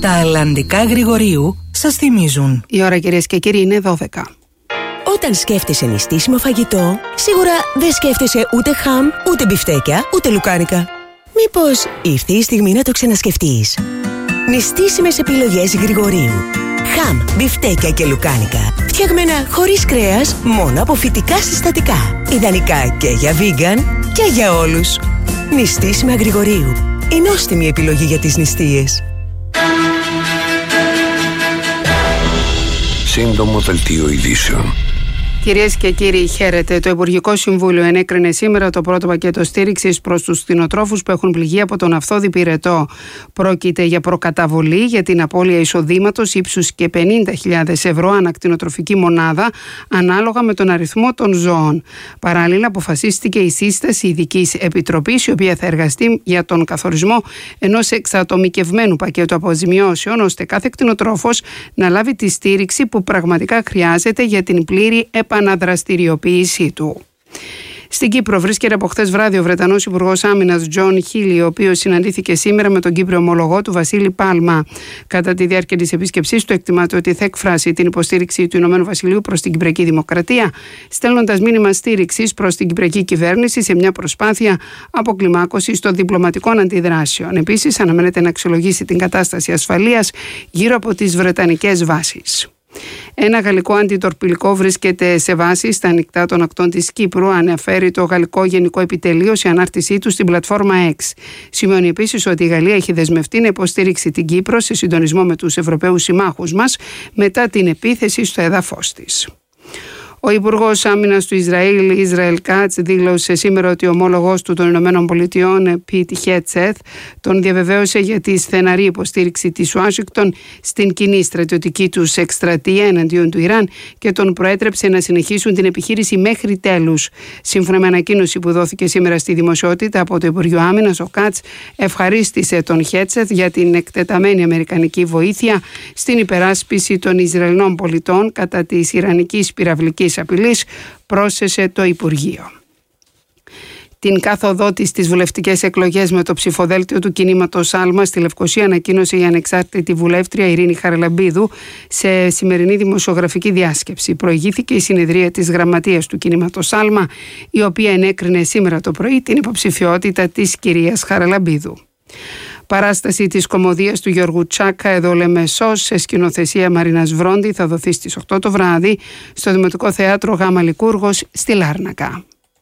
Τα αλλαντικά Γρηγορίου σας θυμίζουν. Η ώρα, κυρίες και κύριοι, είναι 12. Όταν σκέφτεσαι νηστίσιμο φαγητό, σίγουρα δεν σκέφτεσαι ούτε χαμ, ούτε μπιφτέκια, ούτε λουκάνικα. Μήπως ήρθε η στιγμή να το ξανασκεφτείς? Νηστίσιμες επιλογές Γρηγορίου. Χαμ, μπιφτέκια και λουκάνικα. Φτιαγμένα χωρίς κρέας, μόνο από φυτικά συστατικά. Ιδανικά και για vegan και για όλους. Νηστίσιμα Γρηγορίου. Η νόστιμη επιλογή για τις νηστείες. Σύντομο δελτίο ειδήσεων. Κυρίες και κύριοι, χαίρετε. Το Υπουργικό Συμβούλιο ενέκρινε σήμερα το πρώτο πακέτο στήριξης προς τους κτηνοτρόφους που έχουν πληγεί από τον αυθόδη πυρετό. Πρόκειται για προκαταβολή για την απώλεια εισοδήματος ύψους και 50.000 ευρώ ανά κτηνοτροφική μονάδα, ανάλογα με τον αριθμό των ζώων. Παράλληλα, αποφασίστηκε η σύσταση ειδικής επιτροπής, η οποία θα εργαστεί για τον καθορισμό ενός εξατομικευμένου πακέτου αποζημιώσεων, ώστε κάθε κτηνοτρόφος να λάβει τη στήριξη που πραγματικά χρειάζεται για την πλήρη επαναδραστηριοποίησή του. Στην Κύπρο βρίσκεται από χθες βράδυ ο Βρετανός Υπουργός Άμυνας Τζον Χίλι, ο οποίος συναντήθηκε σήμερα με τον Κύπριο ομολογό του Βασίλη Πάλμα. Κατά τη διάρκεια της επίσκεψής του, εκτιμάται ότι θα εκφράσει την υποστήριξη του Ηνωμένου Βασιλείου προς την Κυπριακή Δημοκρατία, στέλνοντας μήνυμα στήριξης προς την Κυπριακή κυβέρνηση σε μια προσπάθεια αποκλιμάκωσης των διπλωματικών αντιδράσεων. Επίσης, αναμένεται να αξιολογήσει την κατάσταση ασφαλείας γύρω από τις βρετανικές βάσεις. Ένα γαλλικό αντιτορπιλικό βρίσκεται σε βάση στα ανοιχτά των ακτών της Κύπρου, αναφέρει το Γαλλικό Γενικό Επιτελείο σε ανάρτησή του στην πλατφόρμα X. Σημειώνει επίσης ότι η Γαλλία έχει δεσμευτεί να υποστήριξει την Κύπρο σε συντονισμό με τους Ευρωπαίους συμμάχους μας μετά την επίθεση στο έδαφος της. Ο Υπουργός Άμυνας του Ισραήλ Κάτς, δήλωσε σήμερα ότι ο ομόλογος του των Ηνωμένων Πολιτειών, Πιτ Χέτσεθ, τον διαβεβαίωσε για τη στεναρή υποστήριξη της Ουάσιγκτον στην κοινή στρατιωτική τους εκστρατεία εναντίον του Ιράν και τον προέτρεψε να συνεχίσουν την επιχείρηση μέχρι τέλους. Σύμφωνα με ανακοίνωση που δόθηκε σήμερα στη δημοσιότητα από το Υπουργείο Άμυνας, ο Κάτς ευχαρίστησε τον Χέτσεθ για την εκτεταμένη αμερικανική βοήθεια στην υπεράσπιση των Ισραηλινών πολιτών κατά της ιρανικής πυραυλικής απειλής, πρόσθεσε το Υπουργείο. Την κάθοδό της στις βουλευτικές εκλογές με το ψηφοδέλτιο του κινήματος Άλμα στη Λευκοσία ανακοίνωσε η ανεξάρτητη βουλεύτρια Ειρήνη Χαραλαμπίδου σε σημερινή δημοσιογραφική διάσκεψη. Προηγήθηκε η συνεδρία της γραμματείας του κινήματος Άλμα, η οποία ενέκρινε σήμερα το πρωί την υποψηφιότητα της κυρίας Χαραλαμπίδου. Παράσταση της κωμωδίας του Γιώργου Τσάκα, εδώ Λεμεσός, σε σκηνοθεσία Μαρίνας Βρόντι, θα δοθεί στις 8 το βράδυ στο Δημοτικό Θέατρο Γάμα Λικούργος στη Λάρνακα.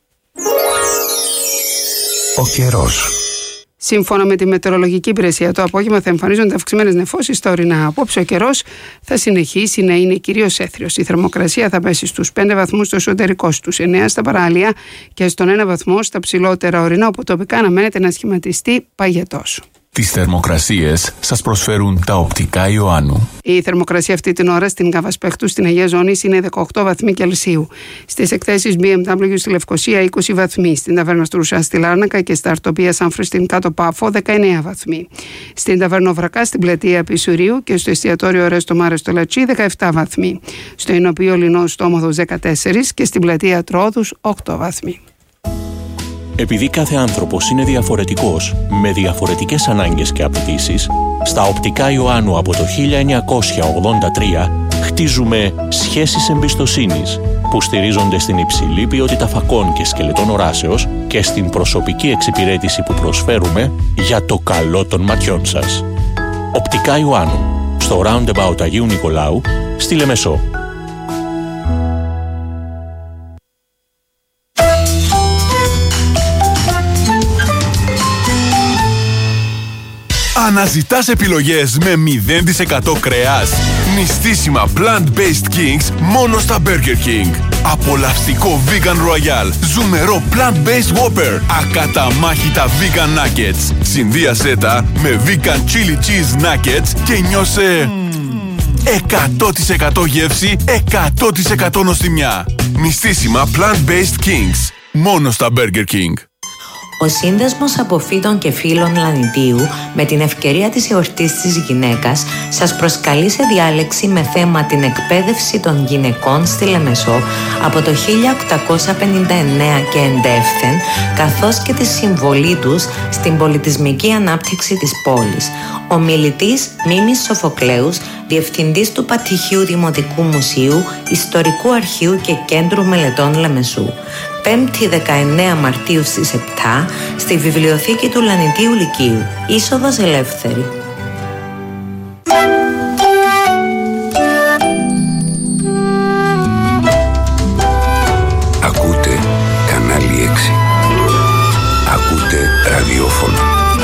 Ο καιρός. Σύμφωνα με τη μετεωρολογική υπηρεσία, το απόγευμα θα εμφανίζονται αυξημένες νεφώσεις στα ορεινά. Απόψε ο καιρός θα συνεχίσει να είναι κυρίως έθριος. Η θερμοκρασία θα πέσει στους 5 βαθμούς στο εσωτερικό, στους 9 στα παράλια και στον 1 βαθμό στα ψηλότερα ορεινά, όπου τοπικά αναμένεται να σχηματιστεί παγετός. Τις θερμοκρασίες σας προσφέρουν τα οπτικά Ιωάννου. Η θερμοκρασία αυτή την ώρα στην Καβασπέχτου στην Αγία Ζώνης είναι 18 βαθμοί Κελσίου. Στις εκθέσεις BMW στη Λευκοσία 20 βαθμοί. Στην ταβέρνα Στρουσά στη Λάρνακα και στα Αρτοπία Σάμφρι στην Κάτω Πάφο 19 βαθμοί. Στην ταβέρνα Βρακά στην πλατεία Πισουρίου και στο εστιατόριο Ρέστο Μάρε στο Λατσί 17 βαθμοί. Στο Ινωπείο Λινό στο Όμοδος 14 και στην πλατεία Τρόδους 8 βαθμοί. Επειδή κάθε άνθρωπος είναι διαφορετικός, με διαφορετικές ανάγκες και απαιτήσεις, στα οπτικά Ιωάννου από το 1983 χτίζουμε σχέσεις εμπιστοσύνης που στηρίζονται στην υψηλή ποιότητα φακών και σκελετών οράσεως και στην προσωπική εξυπηρέτηση που προσφέρουμε για το καλό των ματιών σας. Οπτικά Ιωάννου, στο Roundabout Αγίου Νικολάου, στη Λεμεσό. Αναζητάς επιλογές με 0% κρέας? Νηστίσιμα plant-based kings μόνο στα Burger King. Απολαυστικό vegan royal, ζουμερό plant-based whopper, ακαταμάχητα vegan nuggets. Συνδύασέ τα με vegan chili cheese nuggets και νιώσε 100% γεύση, 100% νοστιμιά. Νηστίσιμα plant-based kings μόνο στα Burger King. Ο Σύνδεσμος Αποφύτων και Φίλων Λανιτίου, με την ευκαιρία της εορτής της γυναίκας, σας προσκαλεί σε διάλεξη με θέμα την εκπαίδευση των γυναικών στη Λεμεσό από το 1859 και εντεύθεν, καθώς και τη συμβολή τους στην πολιτισμική ανάπτυξη της πόλης. Ο μιλητής Μίμης Σοφοκλέους, διευθυντής του Πατυχίου Δημοτικού Μουσείου, Ιστορικού Αρχείου και Κέντρου Μελετών Λεμεσού. 5η 19 Μαρτίου στις 7 στη Βιβλιοθήκη του Λανιτίου Λυκείου. Είσοδος ελεύθερη. Ακούτε κανάλι 6. Ακούτε ραδιόφωνο.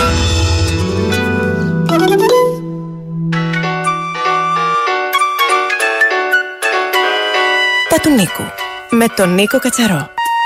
Τα του Νίκου με τον Νίκο Κατσαρό.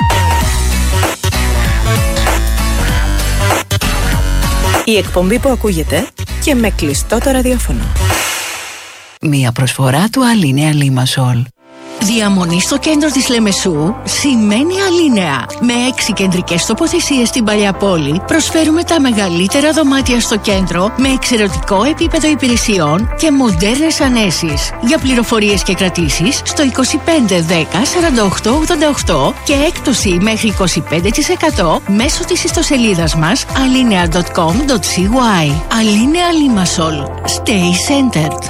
Η εκπομπή που ακούγεται και με κλειστό το ραδιόφωνο. Μία προσφορά του Αλίνεα Λίμασολ. Διαμονή στο κέντρο της Λεμεσού σημαίνει Αλίνεα. Με 6 κεντρικές τοποθεσίες στην παλιά πόλη, προσφέρουμε τα μεγαλύτερα δωμάτια στο κέντρο με εξαιρετικό επίπεδο υπηρεσιών και μοντέρνες ανέσεις. Για πληροφορίες και κρατήσεις στο 25 10 48 88 και έκπτωση μέχρι 25% μέσω της ιστοσελίδας μας alinea.com.cy. Αλίνεα Λίμασολ. Stay centered.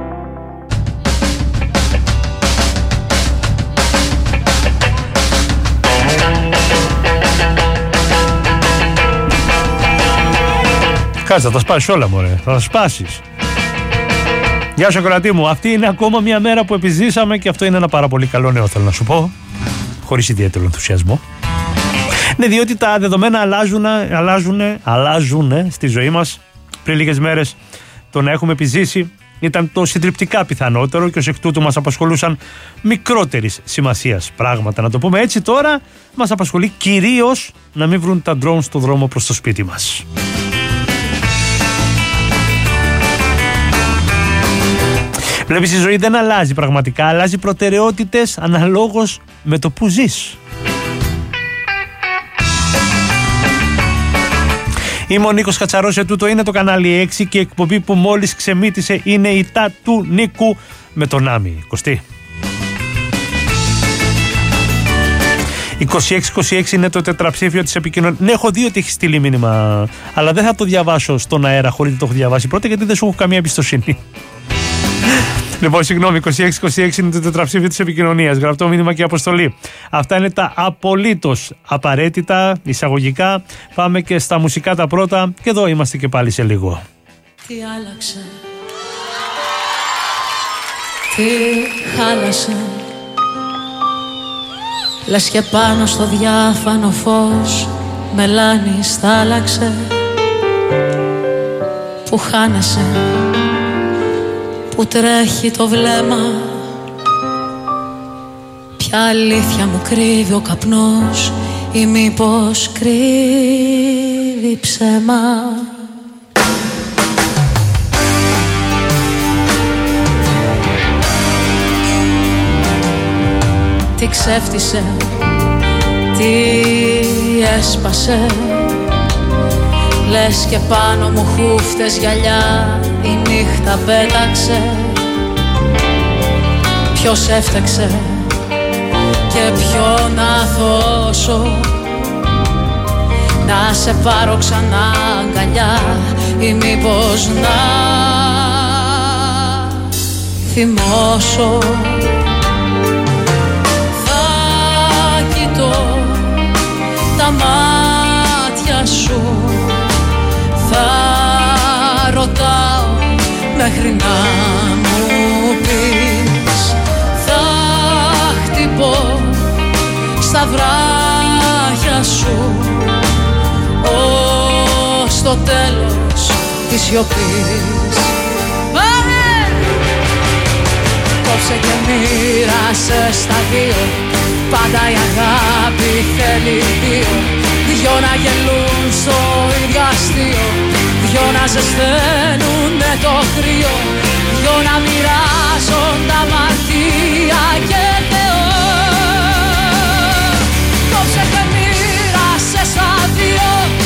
Κάτσε, θα τα σπάσεις όλα, μωρέ. Θα τα σπάσεις. Γεια σου, ακροατή μου. Αυτή είναι ακόμα μια μέρα που επιζήσαμε και αυτό είναι ένα πάρα πολύ καλό νέο, θέλω να σου πω. Χωρίς ιδιαίτερο ενθουσιασμό. Ναι, διότι τα δεδομένα αλλάζουν στη ζωή μας. Πριν λίγες μέρες το να έχουμε επιζήσει ήταν το συντριπτικά πιθανότερο και ως εκ τούτου μας απασχολούσαν μικρότερης σημασίας πράγματα. Να το πούμε έτσι, τώρα μας απασχολεί κυρίως να μην βρουν τα ντρόουν στο δρόμο προς το σπίτι μας. Βλέπεις, η ζωή δεν αλλάζει πραγματικά, αλλάζει προτεραιότητες αναλόγως με το που ζεις. Είμαι ο Νίκος Κατσαρός, τούτο είναι το κανάλι 6 και η εκπομπή που μόλις ξεμύτησε είναι η Τα του Νίκου με τον Άμι. Κωστή. 2626 είναι το τετραψήφιο της επικοινωνίας. Ναι, έχω δει ότι έχει στείλει μήνυμα, αλλά δεν θα το διαβάσω στον αέρα χωρίς να το έχω διαβάσει πρώτα, γιατί δεν σου έχω καμία εμπιστοσύνη. Λοιπόν, συγγνώμη, 2626 είναι το τετραψήφιο της επικοινωνίας. Γραπτό μήνυμα και αποστολή. Αυτά είναι τα απολύτως απαραίτητα εισαγωγικά. Πάμε και στα μουσικά τα πρώτα και εδώ είμαστε και πάλι σε λίγο. Τι άλλαξε, τι χάλασε, λες και πάνω στο διάφανο φως μελάνης θα άλλαξε, που χάνεσαι, που τρέχει το βλέμμα, ποια αλήθεια μου κρύβει ο καπνός ή μήπως κρύβει ψέμα. Τι ξέφτισε, τι έσπασε, λες και πάνω μου χούφτες γυαλιά η νύχτα πέταξε. Ποιος έφταξε και ποιον αθώσω, να σε πάρω ξανά αγκαλιά ή μήπως να θυμώσω. Θα κοιτώ τα μάτια σου, θα ρωτάω μέχρι να μου πεις, θα χτυπώ στα βράχια σου ως το τέλος της σιωπής. Κόψε και μοίρασε στα δύο, πάντα η αγάπη θέλει δύο. Δυο να γελούν στο ίδιο αστείο, δυο να ζεσταίνουνε το κρύο, δυο να μοιράζονται αμαρτία και Θεό. Κόψε και μοίρασε στα δύο,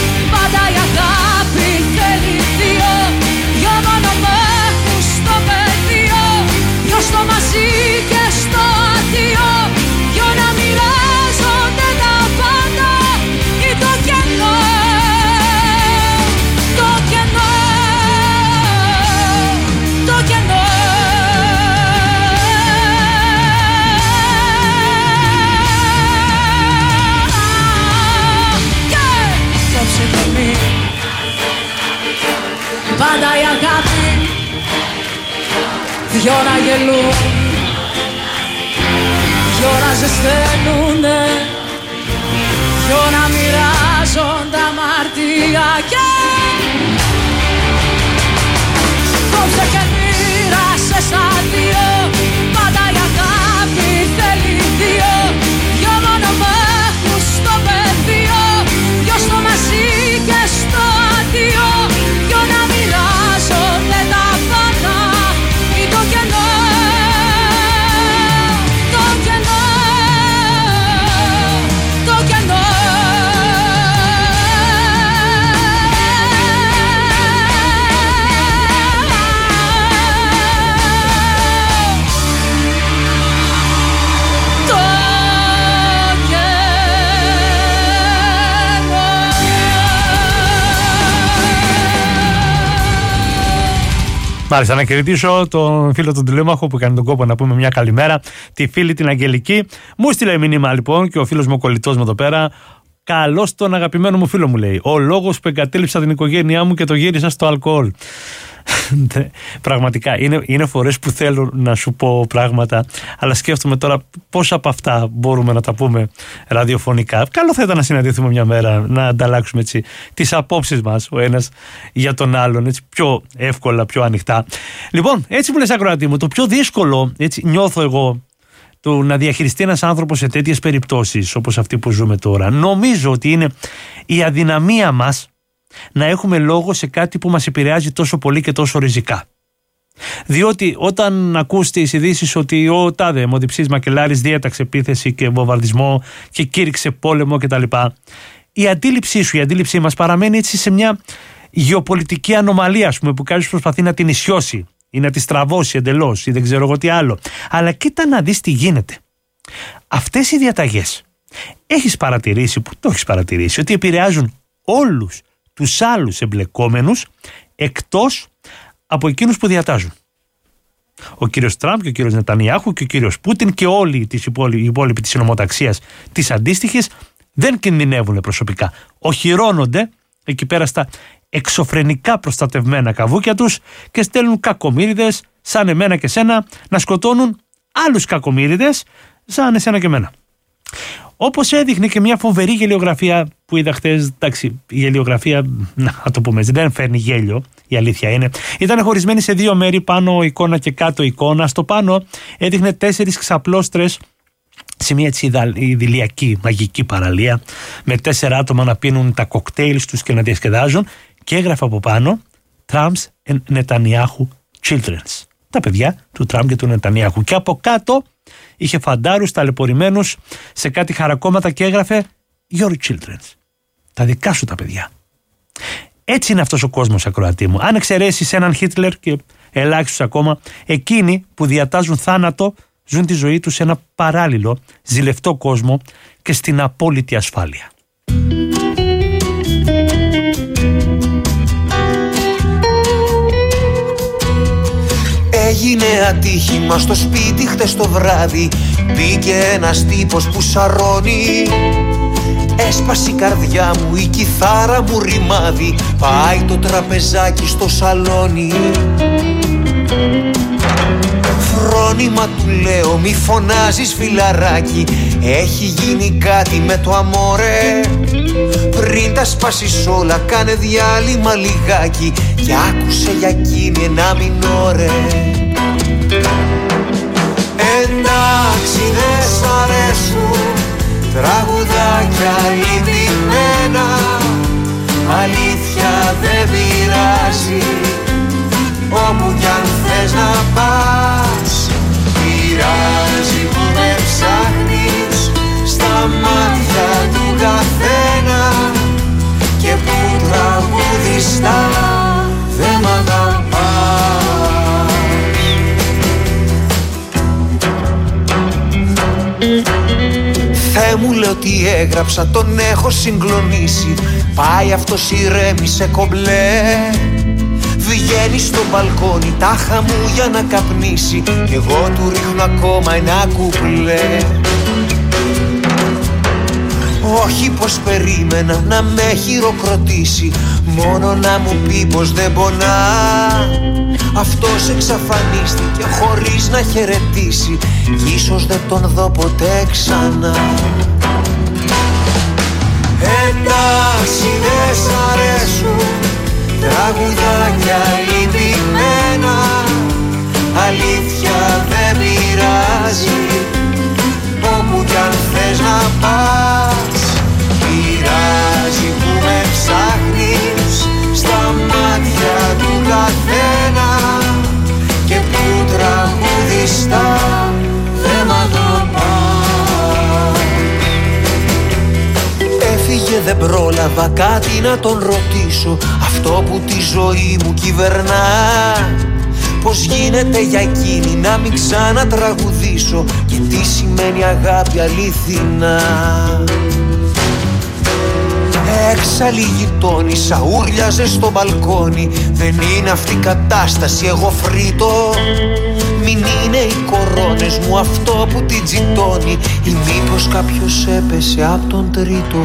δυο να γελούν, δυο να ζεσταίνουνε, δυο να μοιράζουν τα αμαρτία και κόψε και μοίρασε στα δύο, πάντα η αγάπη θέλει δύο, δυο μόνο με έχουν στο πεδίο, δυο στο μαζί και στο αντίο, δυο να μοιράζονται τα πάντα ή το κενό, το κενό, το κενό. Μάλιστα, να χαιρετήσω τον φίλο τον τηλέμαχο που έκανε τον κόπο να πούμε μια καλημέρα. Τη φίλη την Αγγελική. Μου στείλε μήνυμα λοιπόν και ο φίλος μου ο κολλητός μου εδώ πέρα. Καλώς τον αγαπημένο μου φίλο μου λέει. Ο λόγος που εγκατέλειψα την οικογένειά μου και το γύρισα στο αλκοόλ. Πραγματικά είναι φορές που θέλω να σου πω πράγματα, αλλά σκέφτομαι τώρα πόσα από αυτά μπορούμε να τα πούμε ραδιοφωνικά. Καλό θα ήταν να συναντηθούμε μια μέρα, να ανταλλάξουμε έτσι τις απόψεις μας ο ένας για τον άλλον, έτσι πιο εύκολα, πιο ανοιχτά. Λοιπόν, έτσι που λες ακροατή μου, το πιο δύσκολο, έτσι νιώθω εγώ, το να διαχειριστεί ένας άνθρωπος σε τέτοιες περιπτώσεις όπως αυτή που ζούμε τώρα, νομίζω ότι είναι η αδυναμία μας να έχουμε λόγο σε κάτι που μας επηρεάζει τόσο πολύ και τόσο ριζικά. Διότι όταν ακούς τις ειδήσεις ότι ο τάδε μοδιψής Μακελάρης διέταξε επίθεση και βομβαρδισμό και κήρυξε πόλεμο κτλ., η αντίληψή σου, η αντίληψή μας παραμένει έτσι σε μια γεωπολιτική ανομαλία, ας πούμε, που κάποιος προσπαθεί να την ισιώσει ή να τη στραβώσει εντελώς ή δεν ξέρω εγώ τι άλλο. Αλλά κοίτα να δεις τι γίνεται. Αυτές οι διαταγές έχεις παρατηρήσει, που το έχεις παρατηρήσει, ότι επηρεάζουν όλους τους άλλους εμπλεκόμενους εκτός από εκείνους που διατάζουν. Ο κύριος Τραμπ και ο κύριος Νετανιάχου και ο κύριος Πούτιν και όλοι οι υπόλοιποι της συνομοταξίας της αντίστοιχης δεν κινδυνεύουν προσωπικά. Οχυρώνονται εκεί πέρα στα εξωφρενικά προστατευμένα καβούκια τους και στέλνουν κακομοίριδες σαν εμένα και σένα να σκοτώνουν άλλους κακομοίριδες σαν εσένα και εμένα. Όπως έδειχνε και μια φοβερή γελιογραφία που είδα χτες. Εντάξει, η γελιογραφία, να το πούμε έτσι, δεν φέρνει γέλιο, η αλήθεια είναι. Ήταν χωρισμένη σε δύο μέρη, πάνω εικόνα και κάτω εικόνα. Στο πάνω έδειχνε 4 ξαπλώστρες σε μια έτσι ιδηλιακή μαγική παραλία, με 4 άτομα να πίνουν τα κοκτέιλ τους και να διασκεδάζουν, και έγραφε από πάνω Trump's and Netanyahu Children's. Τα παιδιά του Τραμπ και του Νετανιάχου. Και από κάτω είχε φαντάρους ταλαιπωρημένους σε κάτι χαρακόμματα και έγραφε Your Children's. Τα δικά σου τα παιδιά. Έτσι είναι αυτός ο κόσμος, ακροατή μου. Αν εξαιρέσεις έναν Χίτλερ και ελάχιστους ακόμα, εκείνοι που διατάζουν θάνατο ζουν τη ζωή τους σε ένα παράλληλο, ζηλευτό κόσμο και στην απόλυτη ασφάλεια. Έγινε ατύχημα στο σπίτι χτες το βράδυ. Μπήκε ένας τύπος που σαρώνει. Έσπασε η καρδιά μου, η κιθάρα μου ρημάδι. Πάει το τραπεζάκι στο σαλόνι. Φρόνημα του λέω, μη φωνάζεις φιλαράκι. Έχει γίνει κάτι με το αμόρε. Πριν τα σπάσεις όλα κάνε διάλειμμα λιγάκι και άκουσε για εκείνη ένα μινόρε. Εντάξει δεν σ' αρέσουν τραγουδάκια λυπημένα. Αλήθεια δεν πειράζει, όπου κι αν θες να πας. Πειράζει που με ψάχνεις στα μάτια του καθένα και που τραγουδιστά δεν μ' αγαπάς. Θεέ μου λέω τι έγραψα, τον έχω συγκλονίσει. Πάει αυτός ηρέμησε κομπλέ. Βγαίνει στο μπαλκόνι τάχα μου για να καπνίσει κι εγώ του ρίχνω ακόμα ένα κουπλέ. Όχι πως περίμενα να με χειροκροτήσει, μόνο να μου πει πως δεν πονά. αυτός εξαφανίστηκε χωρίς να χαιρετήσει κι ίσως δεν τον δω ποτέ ξανά. Εντάξει δεν σ' αρέσουν τραγουδάκια λυπημένα, αλήθεια δεν πειράζει, όπου κι αν θες να πας πειράζει που με ψάχνεις στα μάτια του καθένα και που τραγουδιστά δεν μ' αγαπά. Έφυγε δεν πρόλαβα κάτι να τον ρωτήσω, αυτό που τη ζωή μου κυβερνά, πως γίνεται για εκείνη να μην ξανατραγουδήσω και τι σημαίνει αγάπη αληθινά. Έξαλλη γειτόνισσα, ούρλιαζε στο μπαλκόνι, δεν είναι αυτή η κατάσταση, εγώ φρύτω. Μην είναι οι κορώνες μου αυτό που την τζιτώνει, ή μήπως κάποιος έπεσε απ' τον τρίτο.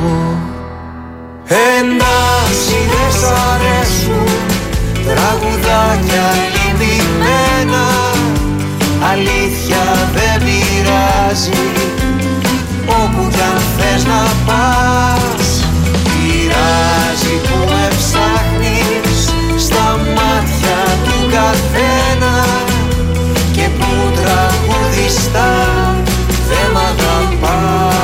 Εντάξει δεν σ' αρέσουν τραγουδάκια λυπημένα, αλήθεια δεν πειράζει, όπου κι αν θες να πας πειράζει που με ψάχνεις στα μάτια του καθένα και που τραγουδιστά δεν μ' αγαπά.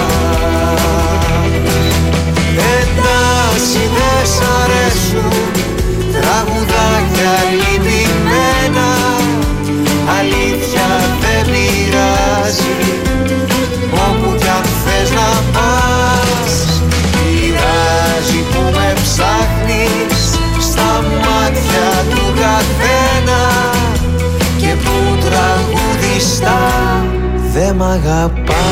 Εντάξει δεν σ' αρέσουν τραγουδάκια λυπημένα, αλήθεια δεν πειράζει, όπου κι αν θες να πας πειράζει που με ψάχνεις στα μάτια του καθένα και που τραγουδιστά δεν μ' αγαπά.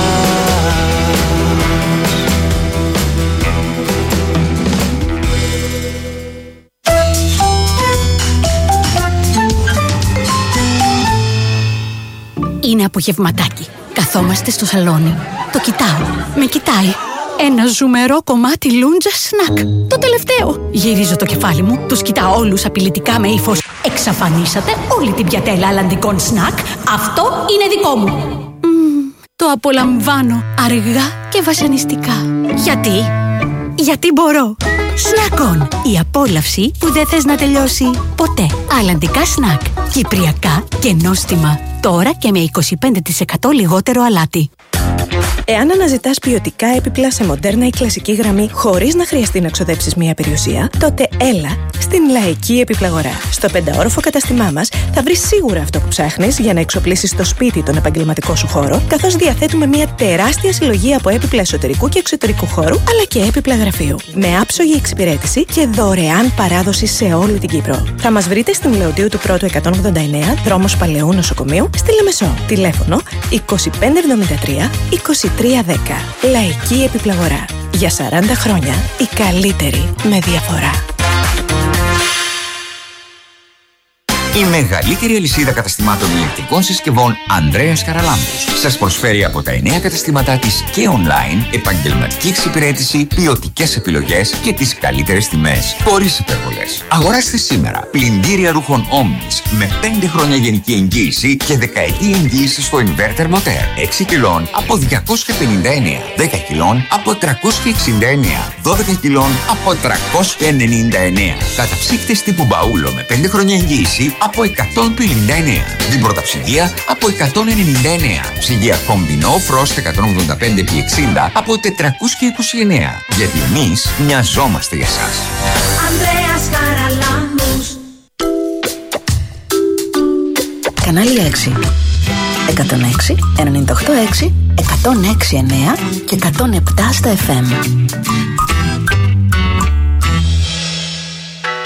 Είναι απογευματάκι. Καθόμαστε στο σαλόνι. Το κοιτάω. Με κοιτάει. Ένα ζουμερό κομμάτι λούντζα σνακ. Το τελευταίο. Γυρίζω το κεφάλι μου. Τους κοιτάω όλους απειλητικά με ύφος. Εξαφανίσατε όλη την πιατέλα αλλαντικών σνακ. Αυτό είναι δικό μου. Το απολαμβάνω αργά και βασανιστικά. Γιατί μπορώ. Σνακ-ον. Η απόλαυση που δεν θες να τελειώσει ποτέ. Αλλαντικά σνακ. Κυπριακά και νόστιμα. Τώρα και με 25% λιγότερο αλάτι. Εάν αναζητάς ποιοτικά έπιπλα σε μοντέρνα ή κλασική γραμμή χωρίς να χρειαστεί να ξοδέψεις μία περιουσία, τότε έλα στην Λαϊκή Επιπλαγορά. Στο 5όροφο καταστημά μας θα βρεις σίγουρα αυτό που ψάχνεις για να εξοπλίσεις το σπίτι τον επαγγελματικό σου χώρο, καθώς διαθέτουμε μία τεράστια συλλογή από έπιπλα εσωτερικού και εξωτερικού χώρου, αλλά και έπιπλα γραφείου. Με άψογη εξυπηρέτηση και δωρεάν παράδοση σε όλη την Κύπρο. Θα μας βρείτε στην Λεωδίου του Πρώτου 189, δρόμος Παλαιού Νοσοκομείου, στη Λεμεσό. Τηλέφωνο 2573 2310. Λαϊκή Επιπλαγορά. Για 40 χρόνια η καλύτερη με διαφορά. Η μεγαλύτερη αλυσίδα καταστημάτων ηλεκτρικών συσκευών Ανδρέας Καραλάμπους σας προσφέρει από τα 9 καταστήματά της και online επαγγελματική εξυπηρέτηση, ποιοτικές επιλογές και τις καλύτερες τιμές, χωρίς υπερβολές. Αγοράστε σήμερα πλυντήρια ρούχων Omnis με 5 χρόνια γενική εγγύηση και δεκαετή εγγύηση στο inverter motor. 6 κιλών από 259, 10 κιλών από 369, 12 κιλών από 399. Καταψύκτες τύπου μπαούλο με 5 χρόνια εγγύηση από 159. Την πρωταψυγεία από 199. Ψυγεία κομπινό Frost 185x60 από 429. Γιατί εμείς μοιαζόμαστε για σας. Ανδρέας Καραλάμπους. Κανάλι 6. 106, 98,6, 106,9 και 107 στα FM.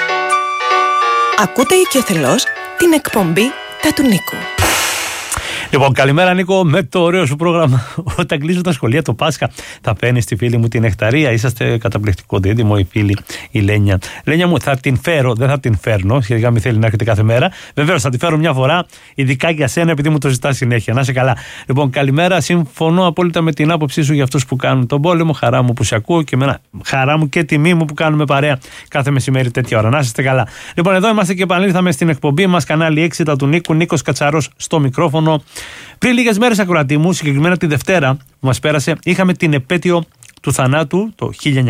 Ακούτε οικειοθελώς την εκπομπή «Τα του Νίκου». Λοιπόν, καλημέρα Νίκο, με το ωραίο σου πρόγραμμα. Όταν κλείσουν τα σχολεία το Πάσχα, θα παίρνει τη φίλη μου την νεκταρία. Είσαστε καταπληκτικό δίδυμο, η φίλη η Λένια. Λένια μου, θα την φέρω, δεν θα την φέρνω, σχετικά μην θέλει να έρχεται κάθε μέρα. Βεβαίως θα τη φέρω μια φορά, ειδικά για σένα, επειδή μου το ζητά συνέχεια. Να είσαι καλά. Λοιπόν, καλημέρα. Συμφωνώ απόλυτα με την άποψή σου για αυτούς που κάνουν τον πόλεμο. Χαρά μου που σε ακούω και εμένα, χαρά μου και τιμή μου που κάνουμε παρέα κάθε μεσημέρι τέτοια ώρα. Να είστε καλά. Λοιπόν, εδώ είμαστε και επανήλθαμε στην εκπομπή μας, κανάλι 6 του Νίκου, Νίκος Κατσαρός στο μικρόφωνο. Πριν λίγες μέρες, ακροατή μου, συγκεκριμένα τη Δευτέρα που μας πέρασε, είχαμε την επέτειο του θανάτου το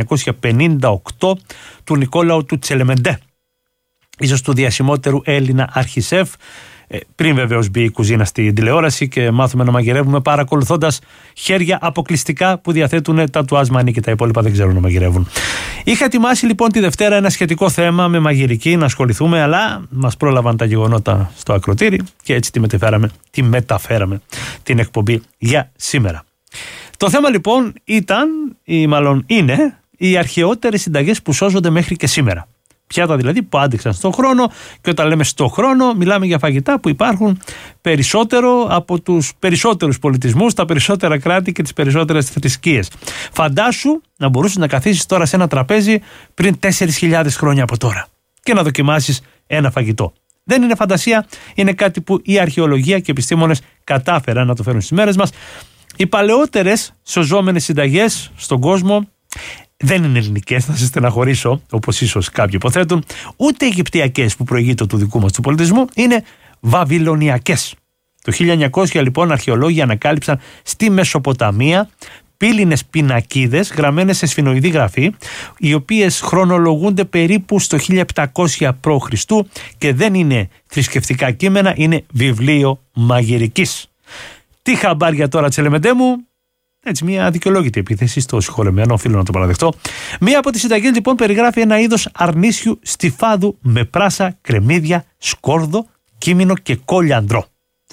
1958 του Νικόλαου του Τσελεμεντέ, ίσως του διασημότερου Έλληνα αρχισέφ. Πριν βεβαίως μπει η κουζίνα στην τηλεόραση και μάθουμε να μαγειρεύουμε παρακολουθώντας χέρια αποκλειστικά που διαθέτουν τα τουάσμανι και τα υπόλοιπα δεν ξέρουν να μαγειρεύουν. Είχα ετοιμάσει λοιπόν τη Δευτέρα ένα σχετικό θέμα με μαγειρική να ασχοληθούμε, αλλά μας πρόλαβαν τα γεγονότα στο ακροτήρι και έτσι τη μεταφέραμε την εκπομπή για σήμερα. Το θέμα λοιπόν ήταν, ή μάλλον είναι, οι αρχαιότερες συνταγές που σώζονται μέχρι και σήμερα. Πιάτα δηλαδή που άντεξαν στον χρόνο, και όταν λέμε στον χρόνο μιλάμε για φαγητά που υπάρχουν περισσότερο από τους περισσότερους πολιτισμούς, τα περισσότερα κράτη και τις περισσότερες θρησκείες. Φαντάσου να μπορούσες να καθίσεις τώρα σε ένα τραπέζι πριν 4.000 χρόνια από τώρα και να δοκιμάσεις ένα φαγητό. Δεν είναι φαντασία, είναι κάτι που η αρχαιολογία και οι επιστήμονες κατάφεραν να το φέρουν στις μέρες μας. Οι παλαιότερες σωζόμενες συνταγές στον κόσμο δεν είναι ελληνικές, θα σε στεναχωρήσω, όπως ίσως κάποιοι υποθέτουν, ούτε αιγυπτιακές που προηγείται του δικού μας του πολιτισμού, είναι βαβυλωνιακές. Το 1900 λοιπόν αρχαιολόγοι ανακάλυψαν στη Μεσοποταμία πύληνες πινακίδες γραμμένες σε σφινοειδή γραφή, οι οποίες χρονολογούνται περίπου στο 1700 π.Χ. και δεν είναι θρησκευτικά κείμενα, είναι βιβλίο μαγειρικής. Τι χαμπάρια τώρα, Τσελεμεντέ μου. Έτσι, μια αδικαιολόγητη επίθεση στο συγχωρεμένο, οφείλω να το παραδεχτώ. Μία από τις συνταγές λοιπόν περιγράφει ένα είδος αρνίσιου στιφάδου με πράσα, κρεμμύδια, σκόρδο, κίμινο και κόλιανδρο.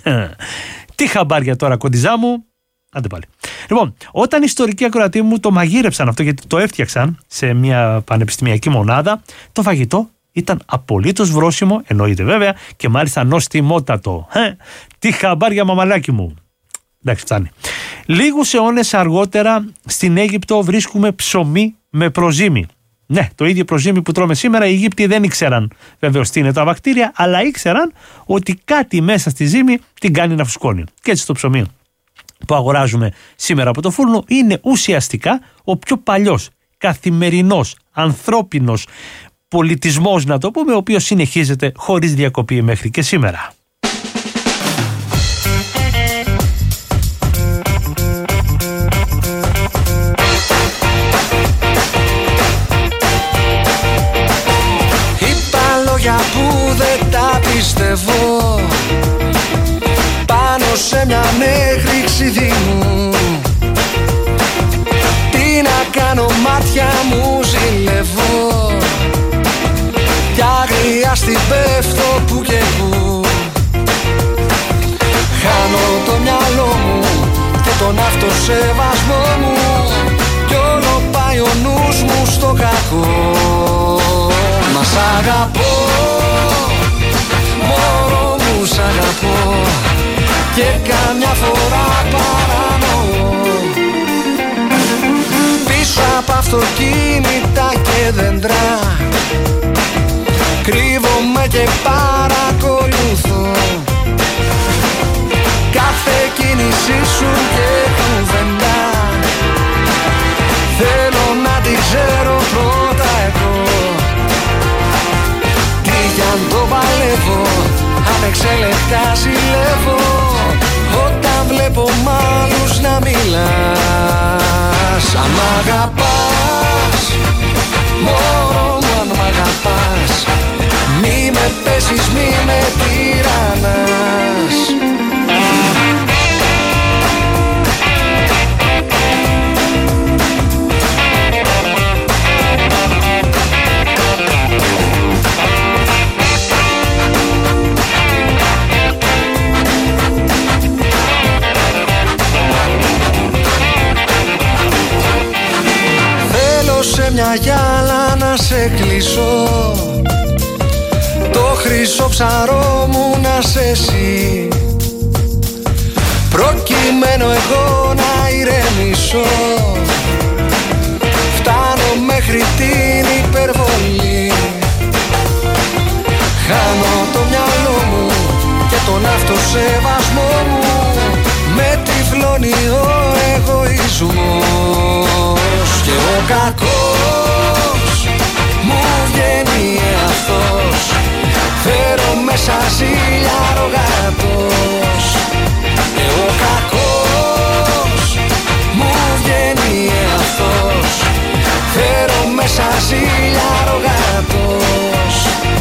Τι χαμπάρια τώρα, κοντιζά μου. Άντε πάλι. Λοιπόν, όταν οι ιστορικοί ακροατοί μου το μαγείρεψαν αυτό, γιατί το έφτιαξαν σε μια πανεπιστημιακή μονάδα, το φαγητό ήταν απολύτως βρόσιμο, εννοείται βέβαια, και μάλιστα νοστιμότατο. Τι χαμπάρια, μαμαλάκι μου. Εντάξει, φτάνει. Λίγους αιώνες αργότερα στην Αίγυπτο βρίσκουμε ψωμί με προζύμι. Ναι, το ίδιο προζύμι που τρώμε σήμερα, οι Αίγυπτιοι δεν ήξεραν βεβαίως τι είναι τα βακτήρια, αλλά ήξεραν ότι κάτι μέσα στη ζύμη την κάνει να φουσκώνει. Και έτσι το ψωμί που αγοράζουμε σήμερα από το φούρνο είναι ουσιαστικά ο πιο παλιός, καθημερινός, ανθρώπινος πολιτισμός, να το πούμε, ο οποίος συνεχίζεται χωρίς διακοπή μέχρι και σήμερα. Που δεν τα πιστεύω πάνω σε μια νέχρη ξυδίνου. Τι να κάνω, μάτια μου ζηλεύω κι άγρια στην πέφτω που και που. Χάνω το μυαλό μου και τον αυτοσεβασμό μου κι όλο πάει ο νους μου στο κακό. Μα σ' αγαπώ, μωρό μου σ' αγαπώ και καμιά φορά παρανοώ. Πίσω απ' αυτοκίνητα και δέντρα κρύβομαι και παρακολουθώ κάθε κίνησή σου και κουβέντα. Θέλω να τη ξέρω πρώτα εγώ. Κι αν το παλεύω, ανεξέλεκτα ζηλεύω όταν βλέπω μ' άλλους να μιλάς. Αν μ' αγαπάς, μωρό μου αν μ' αγαπάς, μη με πέσεις, μη με τυραννάς. Σε μια γυάλα να σε κλείσω, το χρυσό ψαρό μου να σε εσύ. προκειμένου εγώ να ηρεμήσω. Φτάνω μέχρι την υπερβολή, χάνω το μυαλό μου και τον αυτοσεβασμό μου, με τυφλώνει ο εγωισμός. Και ο κακός μου βγαίνει αυτός, φέρω μέσα ζήλια ρογάτος. Και ο κακός μου βγαίνει αυτός, φέρω μέσα ζήλια ρογάτος.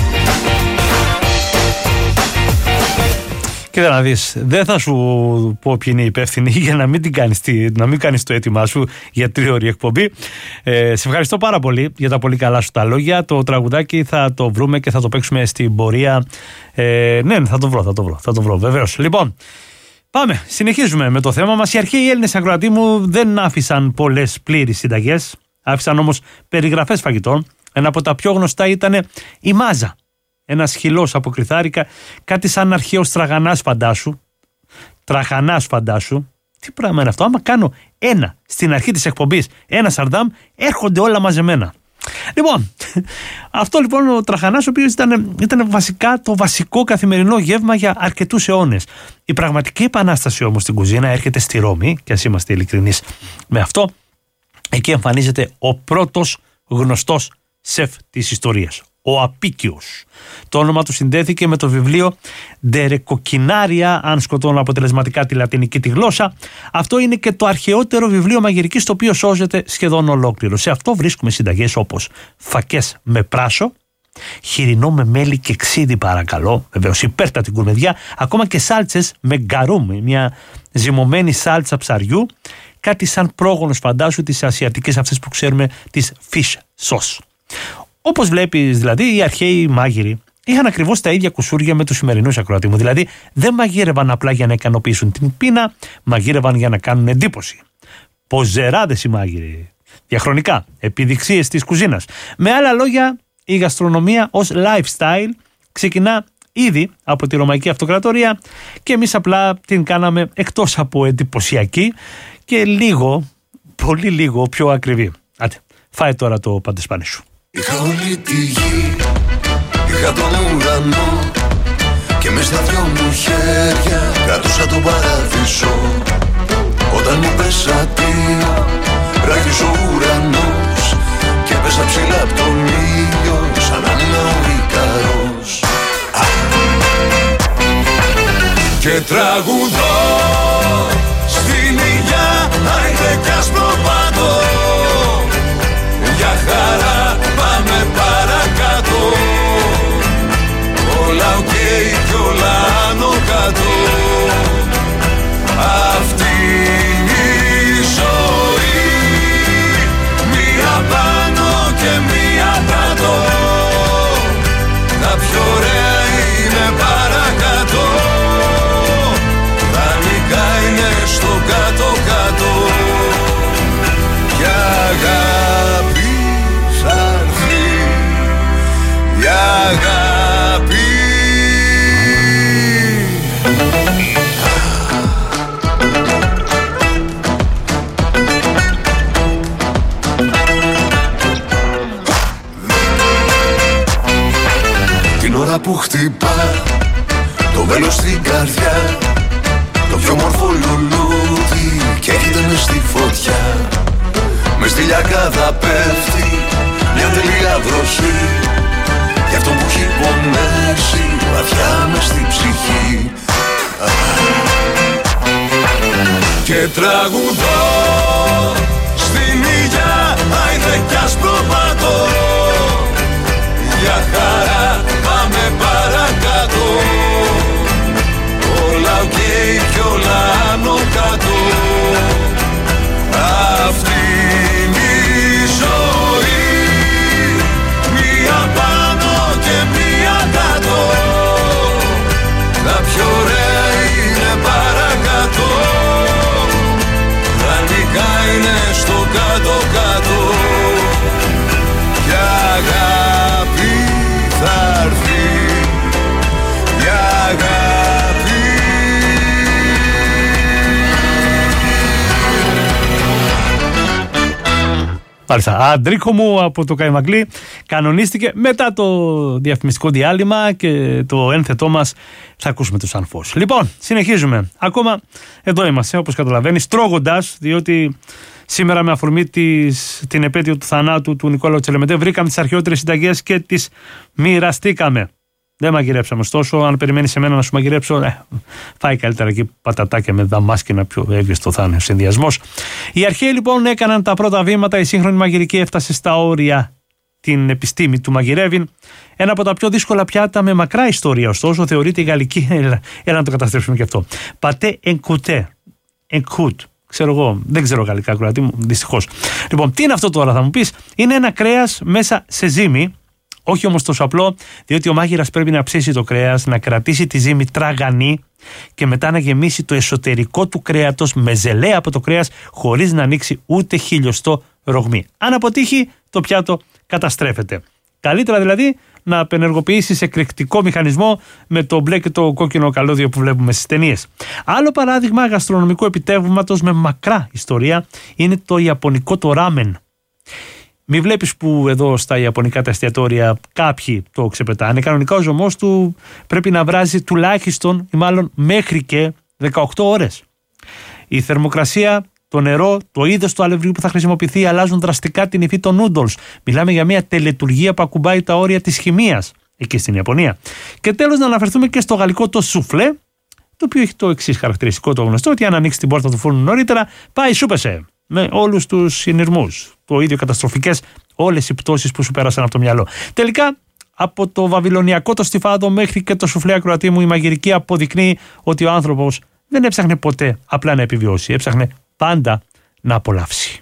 Κοίτα να δεις, δεν θα σου πω ποιοι είναι οι υπεύθυνοι για να μην κάνεις το αίτημά σου για 3 ώρη εκπομπή. Σε ευχαριστώ πάρα πολύ για τα πολύ καλά σου τα λόγια. Το τραγουδάκι θα το βρούμε και θα το παίξουμε στην πορεία. Ναι, θα το βρω βεβαίως. Λοιπόν, πάμε, συνεχίζουμε με το θέμα μας. Οι αρχαίοι Έλληνες, ακροατοί μου, δεν άφησαν πολλές πλήρεις συνταγές. Άφησαν όμως περιγραφές φαγητών. Ένα από τα πιο γνωστά ήταν η μάζα. Ένας χυλός από κρυθάρικα, κάτι σαν αρχαίος τραγανάς φαντάσου. Τραχανάς φαντάσου. Τι πράγμα είναι αυτό? Άμα κάνω ένα στην αρχή της εκπομπής, ένα σαρδάμ, έρχονται όλα μαζεμένα. Λοιπόν, αυτό λοιπόν ο τραχανάς, ο οποίος ήταν βασικά το βασικό καθημερινό γεύμα για αρκετούς αιώνες. Η πραγματική επανάσταση όμως στην κουζίνα έρχεται στη Ρώμη, και ας είμαστε ειλικρινείς με αυτό. Εκεί εμφανίζεται ο πρώτος γνωστός σεφ της ιστορίας, ο Απίκιος. Το όνομα του συνδέθηκε με το βιβλίο De Recoquinaria, αν σκοτώνω αποτελεσματικά τη λατινική τη γλώσσα. Αυτό είναι και το αρχαιότερο βιβλίο μαγειρικής, το οποίο σώζεται σχεδόν ολόκληρο. Σε αυτό βρίσκουμε συνταγές όπως φακές με πράσο, χοιρινό με μέλι και ξύδι, παρακαλώ, βεβαίως υπέρτατη γκουρμεδιά, ακόμα και σάλτσες με γκαρούμ, μια ζυμωμένη σάλτσα ψαριού, κάτι σαν πρόγονος φαντάσου της ασιατικής αυτές που ξέρουμε, της fish sauce. Όπως βλέπεις δηλαδή, οι αρχαίοι μάγειροι είχαν ακριβώς τα ίδια κουσούρια με τους σημερινούς, ακροατοί μου. Δηλαδή δεν μαγείρευαν απλά για να ικανοποιήσουν την πείνα, μαγείρευαν για να κάνουν εντύπωση. Ποζεράδες οι μάγειροι. Διαχρονικά, επιδειξίες της κουζίνας. Με άλλα λόγια, η γαστρονομία ως lifestyle ξεκινά ήδη από τη Ρωμαϊκή Αυτοκρατορία και εμείς απλά την κάναμε εκτός από εντυπωσιακή και πολύ λίγο πιο ακριβή. Άντε, φάε τώρα το παντεσπάνι σου. Είχα όλη τη γη, είχα τον ουρανό και μες στα δυο μου χέρια κρατούσα τον παράδεισο. Όταν μου πέσατήρα, ράγιζε ο ουρανός και πέσα ψηλά απ' τον ήλιο σαν να ήμουν ο Ικαρός. Και τραγουδώ στην ηλιά, άιντε κι ασπροπάτω, για χαρά πάμε παρακάτω. Όλα οκ κι όλα άνω κάτω. Αυτή είναι η ζωή, μία πάνω και μία κάτω. Τα πιο ωραία είναι παρακάτω, δανεικά είναι στο κάτω-κάτω. Κι αγάπη θα έρθει, η αγάπη. Την ώρα που χτυπά το βέλος στην καρδιά, το πιο μορφό λουλούδι και έρχεται μες στη φωτιά. Μες στη λιακάδα πέφτει μια τελεία βροχή, για αυτό που έχει πονέσει βαθιά μες στη ψυχή. Και τραγουδώ στην ήλια, άιντε κι ασπροπάτω, για χαρά πάμε παρακάτω. Όλα οκ κι όλα άνω κάτω. Αυτή είναι η ζωή, μία πάνω και μία κάτω. Τα πιο ωραία είναι παρακάτω, δανεικά είναι στο κάτω-κάτω. Κι αγάπη θα έρθει, η αγάπη. Μάλιστα. Αντρίκο μου από το Καϊμαγκλή κανονίστηκε μετά το διαφημιστικό διάλειμμα και το ένθετό μας θα ακούσουμε το Σαν Φως. Λοιπόν, συνεχίζουμε. Ακόμα εδώ είμαστε, όπως καταλαβαίνεις, τρώγοντας, διότι σήμερα με αφορμή την επέτειο του θανάτου του Νικόλαου Τσελεμεντέ βρήκαμε τις αρχαιότερες συνταγές και τις μοιραστήκαμε. Δεν μαγειρέψαμε, ωστόσο, αν περιμένεις εμένα να σου μαγειρέψω, φάει καλύτερα εκεί πατατάκια με δαμάσκηνα, πιο εύγεστο θα είναι ο συνδυασμός. Οι αρχαίοι λοιπόν έκαναν τα πρώτα βήματα, η σύγχρονη μαγειρική έφτασε στα όρια, την επιστήμη του μαγειρεύειν. Ένα από τα πιο δύσκολα πιάτα με μακρά ιστορία, ωστόσο, θεωρείται η γαλλική. Έλα να το καταστρέψουμε και αυτό. Πατέ εγκούτ. Ξέρω εγώ, δεν ξέρω γαλλικά, κροατή μου, δυστυχώς. Λοιπόν, τι είναι αυτό τώρα, θα μου πεις? Είναι ένα κρέας μέσα σε ζύμη. Όχι όμως τόσο απλό, διότι ο μάγειρας πρέπει να ψήσει το κρέας, να κρατήσει τη ζύμη τραγανή και μετά να γεμίσει το εσωτερικό του κρέατος με ζελέ από το κρέας, χωρίς να ανοίξει ούτε χιλιοστό ρογμή. Αν αποτύχει, το πιάτο καταστρέφεται. Καλύτερα δηλαδή να απενεργοποιήσεις εκρηκτικό μηχανισμό με το μπλε και το κόκκινο καλώδιο που βλέπουμε στις ταινίες. Άλλο παράδειγμα γαστρονομικού επιτεύγματος με μακρά ιστορία είναι το ιαπωνικό το ράμεν. Μη βλέπεις που εδώ στα ιαπωνικά τα εστιατόρια κάποιοι το ξεπετάνε. Κανονικά ο ζωμός του πρέπει να βράζει τουλάχιστον ή μάλλον μέχρι και 18 ώρες. Η θερμοκρασία, το νερό, το είδος του αλευρίου που θα χρησιμοποιηθεί αλλάζουν δραστικά την υφή των noodles. Μιλάμε για μια τελετουργία που ακουμπάει τα όρια της χημείας εκεί στην Ιαπωνία. Και τέλος να αναφερθούμε και στο γαλλικό το σουφλέ, το οποίο έχει το εξής χαρακτηριστικό, το γνωστό, ότι αν ανοίξει την πόρτα του φούρνου νωρίτερα, πάει σούπεσε. Με όλους τους συνειρμούς. Το ίδιο καταστροφικές όλες οι πτώσεις που σου πέρασαν από το μυαλό. Τελικά, από το βαβυλωνιακό το στιφάδο μέχρι και το σουφλέ, ακροατή μου, η μαγειρική αποδεικνύει ότι ο άνθρωπος δεν έψαχνε ποτέ απλά να επιβιώσει. Έψαχνε πάντα να απολαύσει.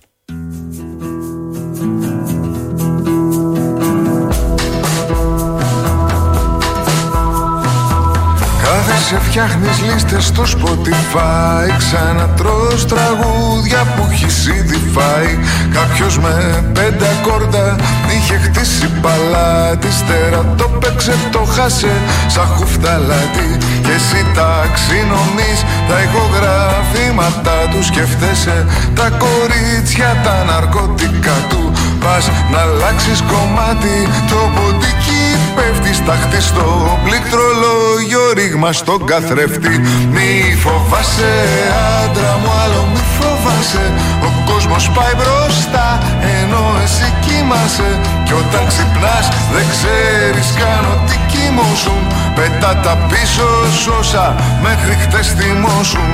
Σε φτιάχνεις λίστες στο Spotify, ξανατρως τραγούδια που έχεις ήδη φάει. Κάποιος με 5 ακόρντα είχε χτίσει παλάτι, στέρα το παίξε, το χάσε σαν χουφταλάτι. Και εσύ ταξινομείς τα ηχογραφήματα του, σκέφτεσαι τα κορίτσια, τα ναρκωτικά του. Πας να αλλάξεις κομμάτι, το ποντίκι πέφτει στάχτη στο πληκτρολόγιο, ρήγμα στον καθρέφτη. Μη φοβάσαι άντρα μου, άλλο μη φοβάσαι. Ο κόσμος πάει μπροστά ενώ εσύ κοιμάσαι. Κι όταν ξυπνάς δεν ξέρεις καν ότι κοιμώσουν. Πετά τα πίσω σ' όσα μέχρι χτες θυμώσουν.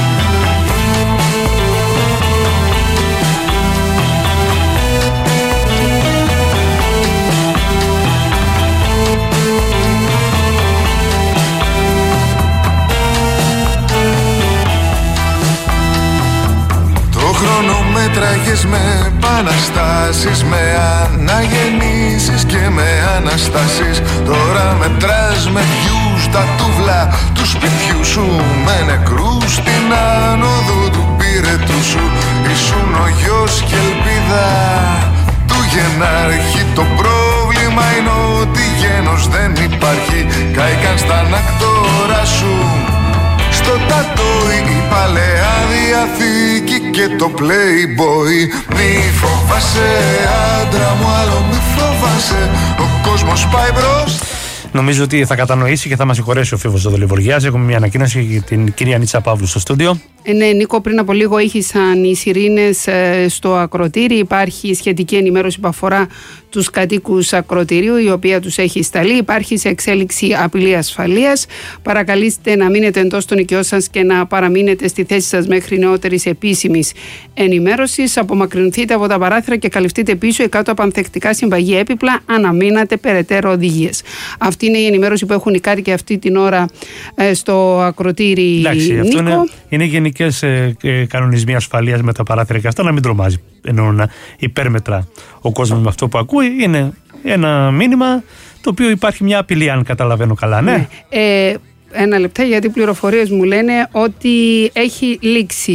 Χρονομέτραγες με επαναστάσεις, με αναγεννήσεις και με αναστάσεις. Τώρα μετράς με βιούς τα τούβλα του σπιτιού σου, με νεκρούς στην άνοδο του πύρετου σου. Ήσουν ο γιος και ελπίδα του γενάρχη. Το πρόβλημα είναι ότι γένος δεν υπάρχει. Κάηκαν στα ανακτόρα σου στο τατόι, η παλαιά διαθήκη και το Playboy. Μη φοβάσαι άντρα μου, άλλο μη φοβάσαι. Ο κόσμος πάει μπρος. Νομίζω ότι θα κατανοήσει και θα μας συγχωρέσει ο Φίβος Δολιβοργιάς. Έχουμε μια ανακοίνωση για την κυρία Νίτσα Παύλου στο στούντιο. Ναι, Νίκο, πριν από λίγο ήχησαν οι σιρήνες στο ακροτήρι. Υπάρχει σχετική ενημέρωση που αφορά τους κατοίκους ακροτηρίου, η οποία τους έχει σταλεί. Υπάρχει σε εξέλιξη απειλή ασφαλείας. Παρακαλείστε να μείνετε εντός των οικειών σας και να παραμείνετε στη θέση σας μέχρι νεότερης επίσημης ενημέρωσης. Απομακρυνθείτε από τα παράθυρα και καλυφθείτε πίσω ή κάτω από ανθεκτικά συμπαγή έπιπλα. Αναμείνατε περαιτέρω οδηγίες. Αυτή είναι η ενημέρωση που έχουν οι κάτοικοι αυτή την ώρα στο ακροτήρι. Εντάξει, Νίκο. Αυτό είναι γενικές κανονισμοί ασφαλείας με τα παράθυρα και αυτά, να μην τρομάζει. Ενώ να υπέρμετρα ο κόσμος με αυτό που ακούει. Είναι ένα μήνυμα το οποίο υπάρχει μια απειλή, αν καταλαβαίνω καλά, ναι. Ένα λεπτά, γιατί πληροφορίες μου λένε ότι έχει λήξει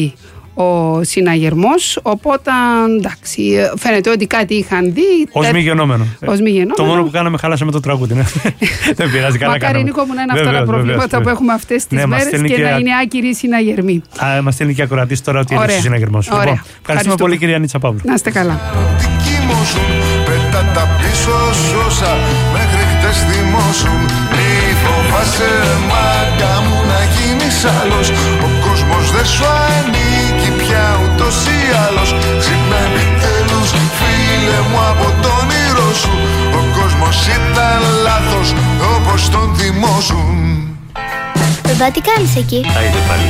ο συναγερμός, οπότε εντάξει, φαίνεται ότι κάτι είχαν δει. Ως μη γενόμενο. Το μόνο που κάναμε, χάλασαμε το τραγούδι. Ναι. Δεν πειράζει, καλά. Μακάρι, Νίκο μου, να είναι αυτά τα προβλήματα που έχουμε αυτές τις μέρες και να είναι άκυροι συναγερμοί. Μας στέλνει και ακροατής τώρα ότι είναι συναγερμός. Λοιπόν, ευχαριστούμε πολύ, κυρία Νίτσα Παύλου. Να είστε καλά. Πέτα τα πίσω σώσα, μέχρι χτες θυμώσουν. Μη φοβάσαι μάγκα μου να γίνεις άλλος. Ο κόσμος δεν σου ανήκει πια ούτως ή άλλως. Ξύπνα επιτέλους φίλε μου από τον όνειρο σου. Ο κόσμος ήταν λάθος όπως τον θυμώσουν. Μπαμπά, τι κάνεις εκεί? Άιντε πάλι.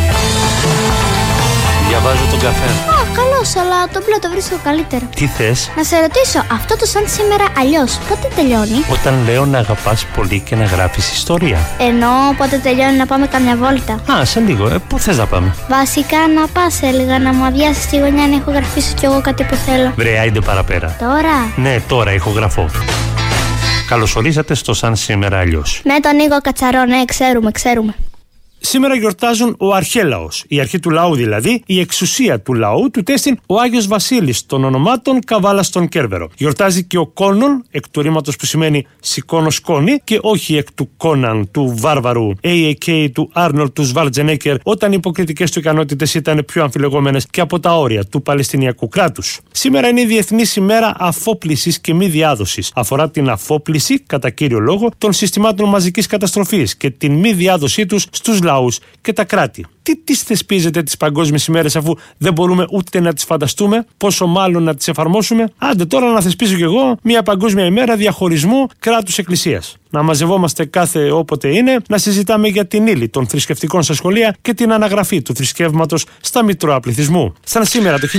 Διαβάζω τον καφέ. Καλώς, αλλά το μπλε το βρίσκω καλύτερο. Τι θες? Να σε ρωτήσω, αυτό το σαν σήμερα αλλιώς, πότε τελειώνει? Όταν λέω να αγαπάς πολύ και να γράφεις ιστορία. Ενώ πότε τελειώνει να πάμε καμιά βόλτα? Α, σε λίγο. Πού θες να πάμε? Βασικά να πας, έλεγα, να μου αδειάσεις τη γωνιά να ηχογραφήσω κι εγώ κάτι που θέλω. Βρε, άιντε παραπέρα. Τώρα? Ναι, τώρα ηχογραφώ. Καλωσορίσατε στο Σαν Σήμερα Αλλιώς. Με τον Νίκο Κατσαρό, ναι, ξέρουμε. Σήμερα γιορτάζουν ο Αρχέλαος, η αρχή του λαού δηλαδή, η εξουσία του λαού, του τέστην ο Άγιος Βασίλης των ονομάτων Καβάλα στον Κέρβερο. Γιορτάζει και ο Κόνον, εκ του ρήματος που σημαίνει σηκώνω σκόνη, και όχι εκ του Κόναν, του βάρβαρου AAK του Άρνολτ του Σβαρτζενέκερ, όταν οι υποκριτικές του ικανότητες ήταν πιο αμφιλεγόμενες και από τα όρια του Παλαιστινιακού κράτους. Σήμερα είναι η Διεθνής ημέρα αφόπλησης και μη διάδοσης. Αφορά την αφόπληση, κατά κύριο λόγο, των συστημάτων μαζικής καταστροφής και την μη διάδοσή τους στους λαούς και τα κράτη. Τι τις θεσπίζετε τις παγκόσμιες ημέρες, αφού δεν μπορούμε ούτε να τις φανταστούμε, πόσο μάλλον να τις εφαρμόσουμε? Άντε τώρα να θεσπίσω κι εγώ μια παγκόσμια ημέρα διαχωρισμού κράτους-εκκλησίας. Να μαζευόμαστε κάθε όποτε είναι, να συζητάμε για την ύλη των θρησκευτικών στα σχολεία και την αναγραφή του θρησκεύματος στα μητρώα πληθυσμού. Σαν σήμερα το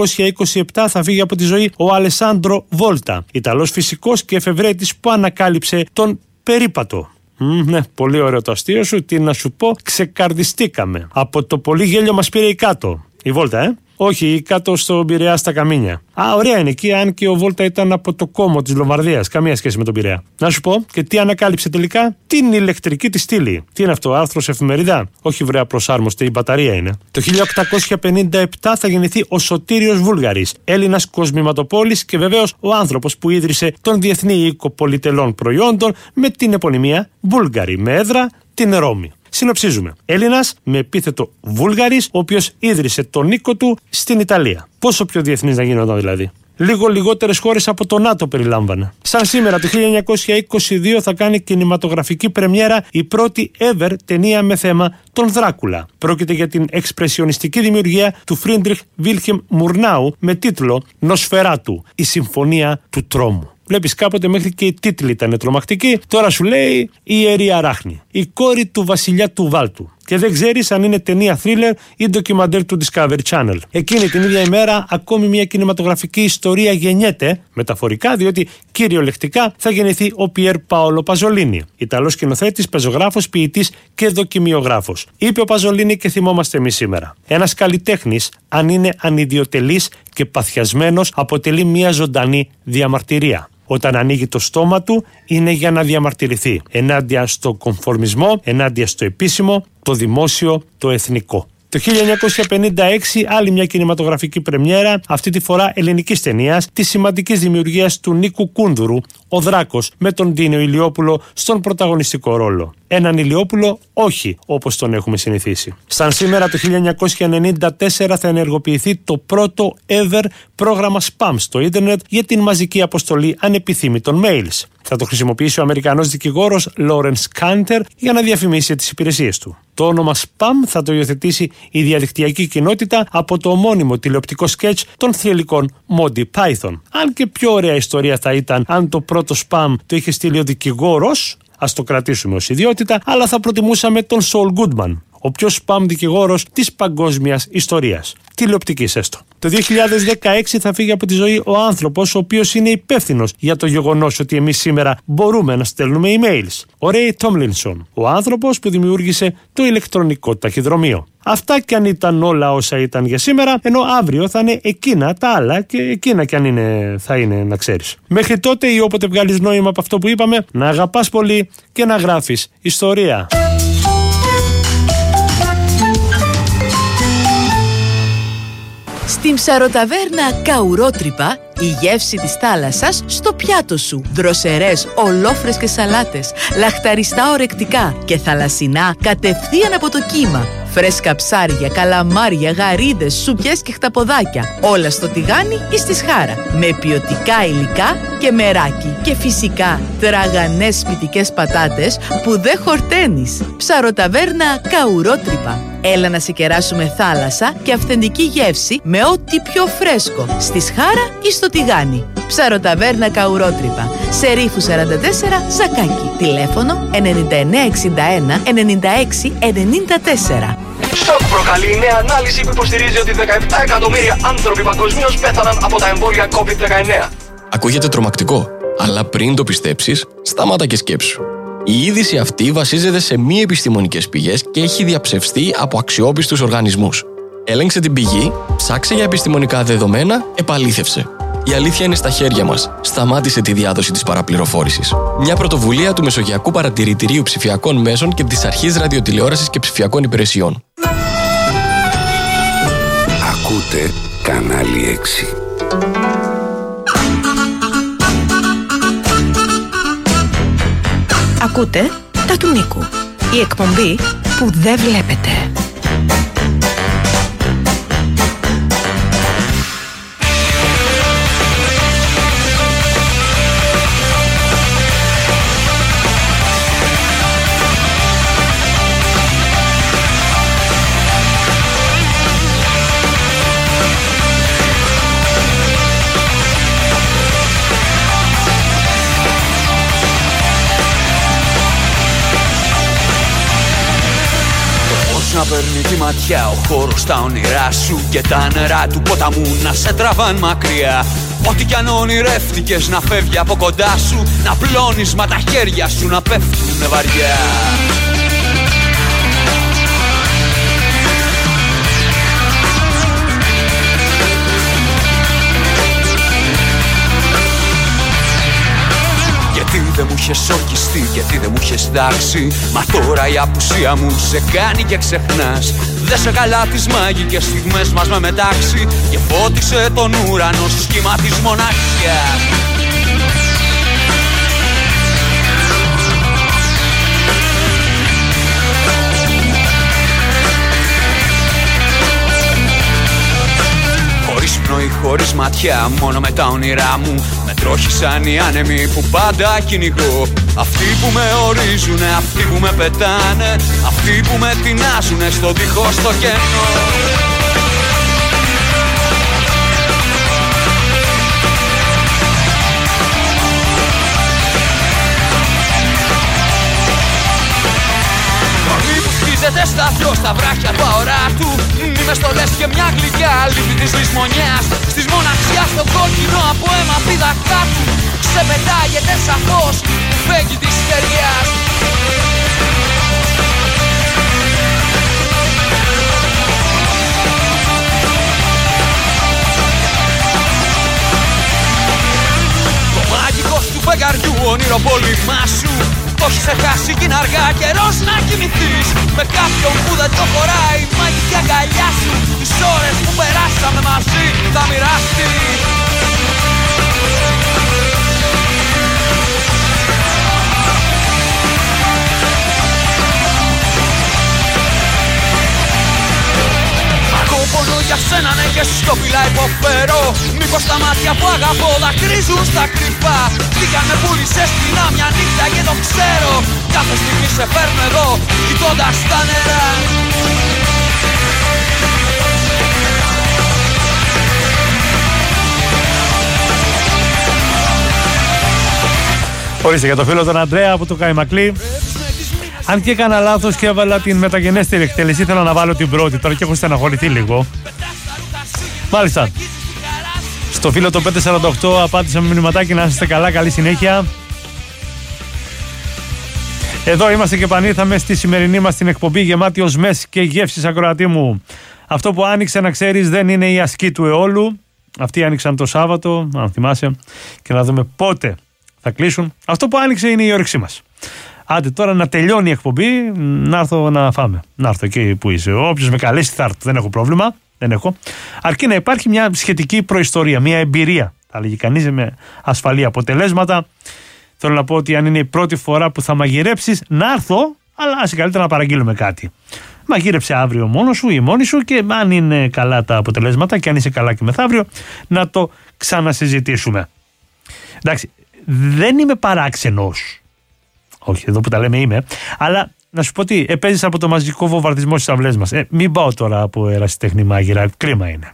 1827 θα φύγει από τη ζωή ο Αλεσάντρο Βόλτα, Ιταλός φυσικός και εφευρέτης που ανακάλυψε τον περίπατο. Ναι, πολύ ωραίο το αστείο σου. Τι να σου πω, ξεκαρδιστήκαμε. Από το πολύ γέλιο μας πήρε η κάτω. Η Βόλτα, Όχι, κάτω στο Πειραιά στα Καμίνια. Ωραία είναι εκεί, αν και ο Βόλτα ήταν από το κόμμο της Λομβαρδίας. Καμία σχέση με τον Πειραιά. Να σου πω, και τι ανακάλυψε τελικά? Την ηλεκτρική τη στήλη. Τι είναι αυτό, άρθρο σε εφημερίδα? Όχι, βρέα προσάρμοστη, η μπαταρία είναι. Το 1857 θα γεννηθεί ο Σωτήριος Βούλγαρης, Έλληνας κοσμηματοπόλης και βεβαίως ο άνθρωπος που ίδρυσε τον Διεθνή Οίκο Πολυτελών Προϊόντων με την επωνυμία Βούλγαρη, με έδρα την Ρώμη. Συνοψίζουμε. Έλληνας με επίθετο Βούλγαρης, ο οποίος ίδρυσε τον οίκο του στην Ιταλία. Πόσο πιο διεθνής να γινόταν δηλαδή? Λίγο λιγότερες χώρες από το ΝΑΤΟ περιλάμβανε. Σαν σήμερα το 1922 θα κάνει κινηματογραφική πρεμιέρα η πρώτη ever ταινία με θέμα τον Δράκουλα. Πρόκειται για την εξπρεσιονιστική δημιουργία του Φρίντριχ Βίλχεμ Μουρνάου με τίτλο Νοσφεράτου, η συμφωνία του τρόμου. Βλέπεις, κάποτε μέχρι και οι τίτλοι ήταν τρομακτικοί, τώρα σου λέει η Ιερή Αράχνη, η κόρη του βασιλιά του Βάλτου. Και δεν ξέρεις αν είναι ταινία thriller ή ντοκιμαντέρ του Discovery Channel. Εκείνη την ίδια ημέρα ακόμη μια κινηματογραφική ιστορία γεννιέται, μεταφορικά, διότι κυριολεκτικά θα γεννηθεί ο Πιέρ Πάολο Παζολίνι, Ιταλός σκηνοθέτης, πεζογράφος, ποιητής και δοκιμιογράφος. Είπε ο Παζολίνι και θυμόμαστε εμείς σήμερα. Ένας καλλιτέχνης, αν είναι ανιδιοτελής και παθιασμένος, αποτελεί μια ζωντανή διαμαρτυρία. Όταν ανοίγει το στόμα του είναι για να διαμαρτυρηθεί ενάντια στο κομφορμισμό, ενάντια στο επίσημο, το δημόσιο, το εθνικό. Το 1956 άλλη μια κινηματογραφική πρεμιέρα, αυτή τη φορά ελληνικής ταινίας, της σημαντικής δημιουργίας του Νίκου Κούνδουρου, ο Δράκος, με τον Ντίνο Ηλιόπουλο στον πρωταγωνιστικό ρόλο. Έναν Ηλιόπουλο όχι όπως τον έχουμε συνηθίσει. Σαν σήμερα το 1994 θα ενεργοποιηθεί το πρώτο ever πρόγραμμα spam στο ίντερνετ για την μαζική αποστολή ανεπιθύμητων mails. Θα το χρησιμοποιήσει ο Αμερικανός δικηγόρος Lawrence Canter για να διαφημίσει τις υπηρεσίες του. Το όνομα spam θα το υιοθετήσει η διαδικτυακή κοινότητα από το ομώνυμο τηλεοπτικό σκέτς των θρυλικών Monty Python. Αν και πιο ωραία ιστορία θα ήταν αν το πρώτο spam το είχε στείλει ο δικηγόρος, ας το κρατήσουμε ως ιδιότητα, αλλά θα προτιμούσαμε τον Saul Goodman, ο πιο spam δικηγόρος της παγκόσμιας ιστορίας. Τηλεοπτικής έστω. Το 2016 θα φύγει από τη ζωή ο άνθρωπος ο οποίος είναι υπεύθυνος για το γεγονός ότι εμείς σήμερα μπορούμε να στέλνουμε emails. Ο Ray Tomlinson, ο άνθρωπος που δημιούργησε το ηλεκτρονικό ταχυδρομείο. Αυτά κι αν ήταν όλα όσα ήταν για σήμερα, ενώ αύριο θα είναι εκείνα τα άλλα και εκείνα κι αν είναι, θα είναι, να ξέρεις. Μέχρι τότε ή όποτε βγάλεις νόημα από αυτό που είπαμε, να αγαπάς πολύ και να γράφεις ιστορία. Στην ψαροταβέρνα Καουρότρυπα, η γεύση της θάλασσας στο πιάτο σου. Δροσερές, ολόφρεσκες σαλάτες, λαχταριστά ορεκτικά και θαλασσινά κατευθείαν από το κύμα. Φρέσκα ψάρια, καλαμάρια, γαρίδες, σουπιές και χταποδάκια. Όλα στο τηγάνι ή στη σχάρα. Με ποιοτικά υλικά και μεράκι. Και φυσικά τραγανές σπιτικές πατάτες που δεν χορταίνεις. Ψαροταβέρνα Καουρότρυπα. Έλα να σε κεράσουμε θάλασσα και αυθεντική γεύση με ό,τι πιο φρέσκο. Στη σχάρα ή στο τηγάνι. Ψαροταβέρνα Καουρότρυπα. Σε Ρήφου 44, Ζακάκι. Τηλέφωνο 9961 96 94. Σοκ προκαλεί η νέα ανάλυση που υποστηρίζει ότι 17 εκατομμύρια άνθρωποι παγκοσμίως πέθαναν από τα εμβόλια COVID-19. Ακούγεται τρομακτικό, αλλά πριν το πιστέψεις, σταμάτα και σκέψου. Η είδηση αυτή βασίζεται σε μη επιστημονικές πηγές και έχει διαψευστεί από αξιόπιστους οργανισμούς. Έλεγξε την πηγή, ψάξε για επιστημονικά δεδομένα, επαλήθευσε. Η αλήθεια είναι στα χέρια μας. Σταμάτησε τη διάδοση της παραπληροφόρησης. Μια πρωτοβουλία του Μεσογειακού Παρατηρητηρίου Ψηφιακών Μέσων και της Αρχής Ραδιοτηλεόρασης και Ψηφιακών Υπηρεσιών. Ακούτε Κανάλι 6. Ακούτε τα του Νίκου. Η εκπομπή που δεν βλέπετε. Να παίρνει τη ματιά ο χώρος στα όνειρά σου και τα νερά του ποταμού να σε τραβάν μακριά. Ό,τι κι αν ονειρεύτηκες να φεύγει από κοντά σου, να πλώνεις μα τα χέρια σου να πέφτουνε βαριά. Γιατί δεν μου είχες ορκιστεί, γιατί δεν μου είχες δάξει. Μα τώρα η απουσία μου σε κάνει και ξεχνάς. Δε σε καλά τις μάγικες στιγμές μας με μετάξει και φώτισε τον ουρανό σου σχήμα της μοναξιάς. Χωρίς πνοή, χωρίς ματιά, μόνο με τα όνειρά μου με τρόχισαν οι άνεμοι που πάντα κυνηγώ. Αυτοί που με ορίζουνε, αυτοί που με πετάνε, αυτοί που με τεινάζουνε στο δίχως το κενό. Στα δυο στα βράχια του αοράτου, μη με στολές και μια γλυκιά λύπη της λησμονιάς. Στις μοναξιάς το κόκκινο από αίμα πίδακά του ξεπετάγεται σαν φως που φέγγει της στεριάς. Το μάγικος του φεγγαριού όνειρο πόλημά σου το έχεις χάσει κι είναι αργά καιρός να κοιμηθείς με κάποιον που δεν το χωράει η μαγική αγκαλιά σου. Τις ώρες που περάσαμε μαζί θα μοιραστείς. Πόνο για σένα ναι και σιωπηλά υποφέρω. Μήπως τα μάτια που αγαπώ δακρύζουν στα κρυφά. Λίγα με πούλησες στην άμια νύχτα και το ξέρω. Κάθε στιγμή σε παίρνω εδώ κοιτώντας τα νερά. Ορίστε για το φίλο τον Αντρέα από το Καϊμακλή. Αν και έκανα λάθος και έβαλα την μεταγενέστερη εκτέλεση, ήθελα να βάλω την πρώτη. Τώρα και έχω στεναχωρηθεί λίγο. Μάλιστα. Στο φίλο το 548 απάντησα με μηνυματάκι να είστε καλά, καλή συνέχεια. Εδώ είμαστε και επανήλθαμε στη σημερινή μας την εκπομπή γεμάτη οσμές και γεύσεις, ακροατή μου. Αυτό που άνοιξε να ξέρεις δεν είναι η ασκή του αιώλου. Αυτοί άνοιξαν το Σάββατο, αν θυμάσαι, και να δούμε πότε θα κλείσουν. Αυτό που άνοιξε είναι η όρεξή μας. Άντε τώρα να τελειώνει η εκπομπή, να έρθω να φάμε. Να έρθω εκεί που είσαι. Όποιος με καλέσει θα έρθω, δεν έχω πρόβλημα. δεν έχω. Αρκεί να υπάρχει μια σχετική προϊστορία, μια εμπειρία, θα λέγει κανείς, με ασφαλή αποτελέσματα. Θέλω να πω ότι αν είναι η πρώτη φορά που θα μαγειρέψεις, να έρθω, αλλά ας καλύτερα να παραγγείλουμε κάτι. Μαγείρεψε αύριο μόνος σου ή μόνη σου και αν είναι καλά τα αποτελέσματα και αν είσαι καλά και μεθαύριο, να το ξανασυζητήσουμε. Εντάξει, δεν είμαι παράξενος. Όχι, εδώ που τα λέμε είμαι. Αλλά να σου πω ότι επέζησα από το μαζικό βομβαρδισμό στις αυλές μας. Μην πάω τώρα από ερασιτέχνη μάγειρα. Κρίμα είναι.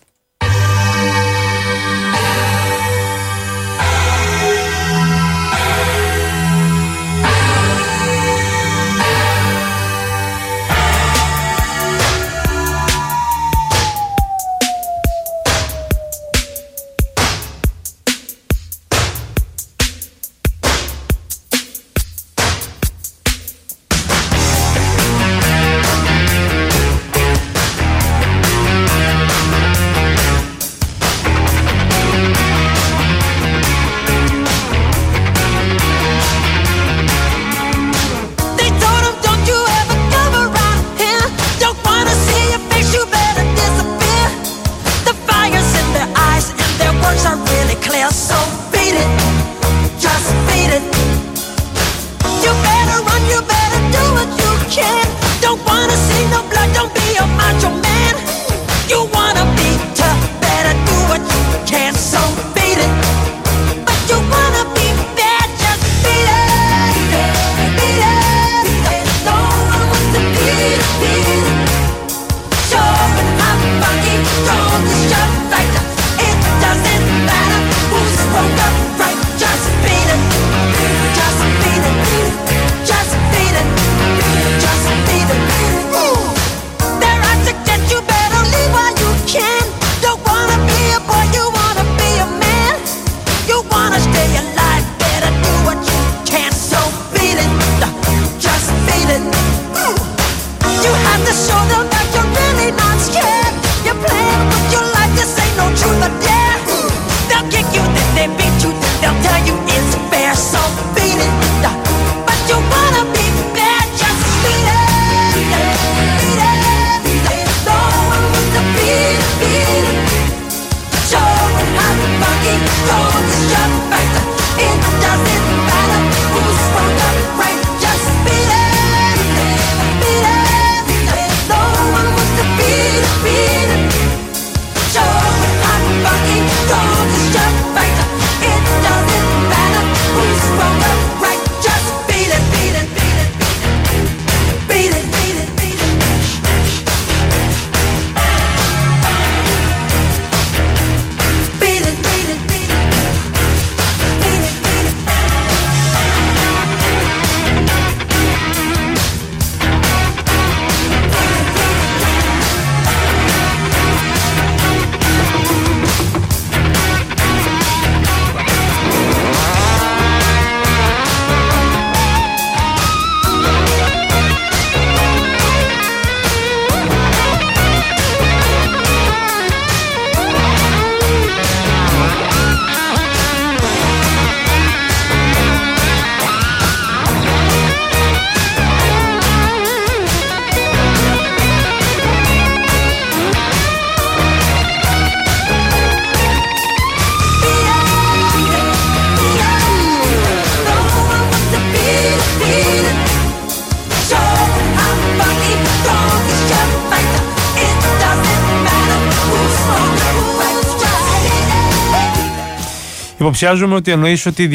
Υποψιάζομαι ότι εννοείς ότι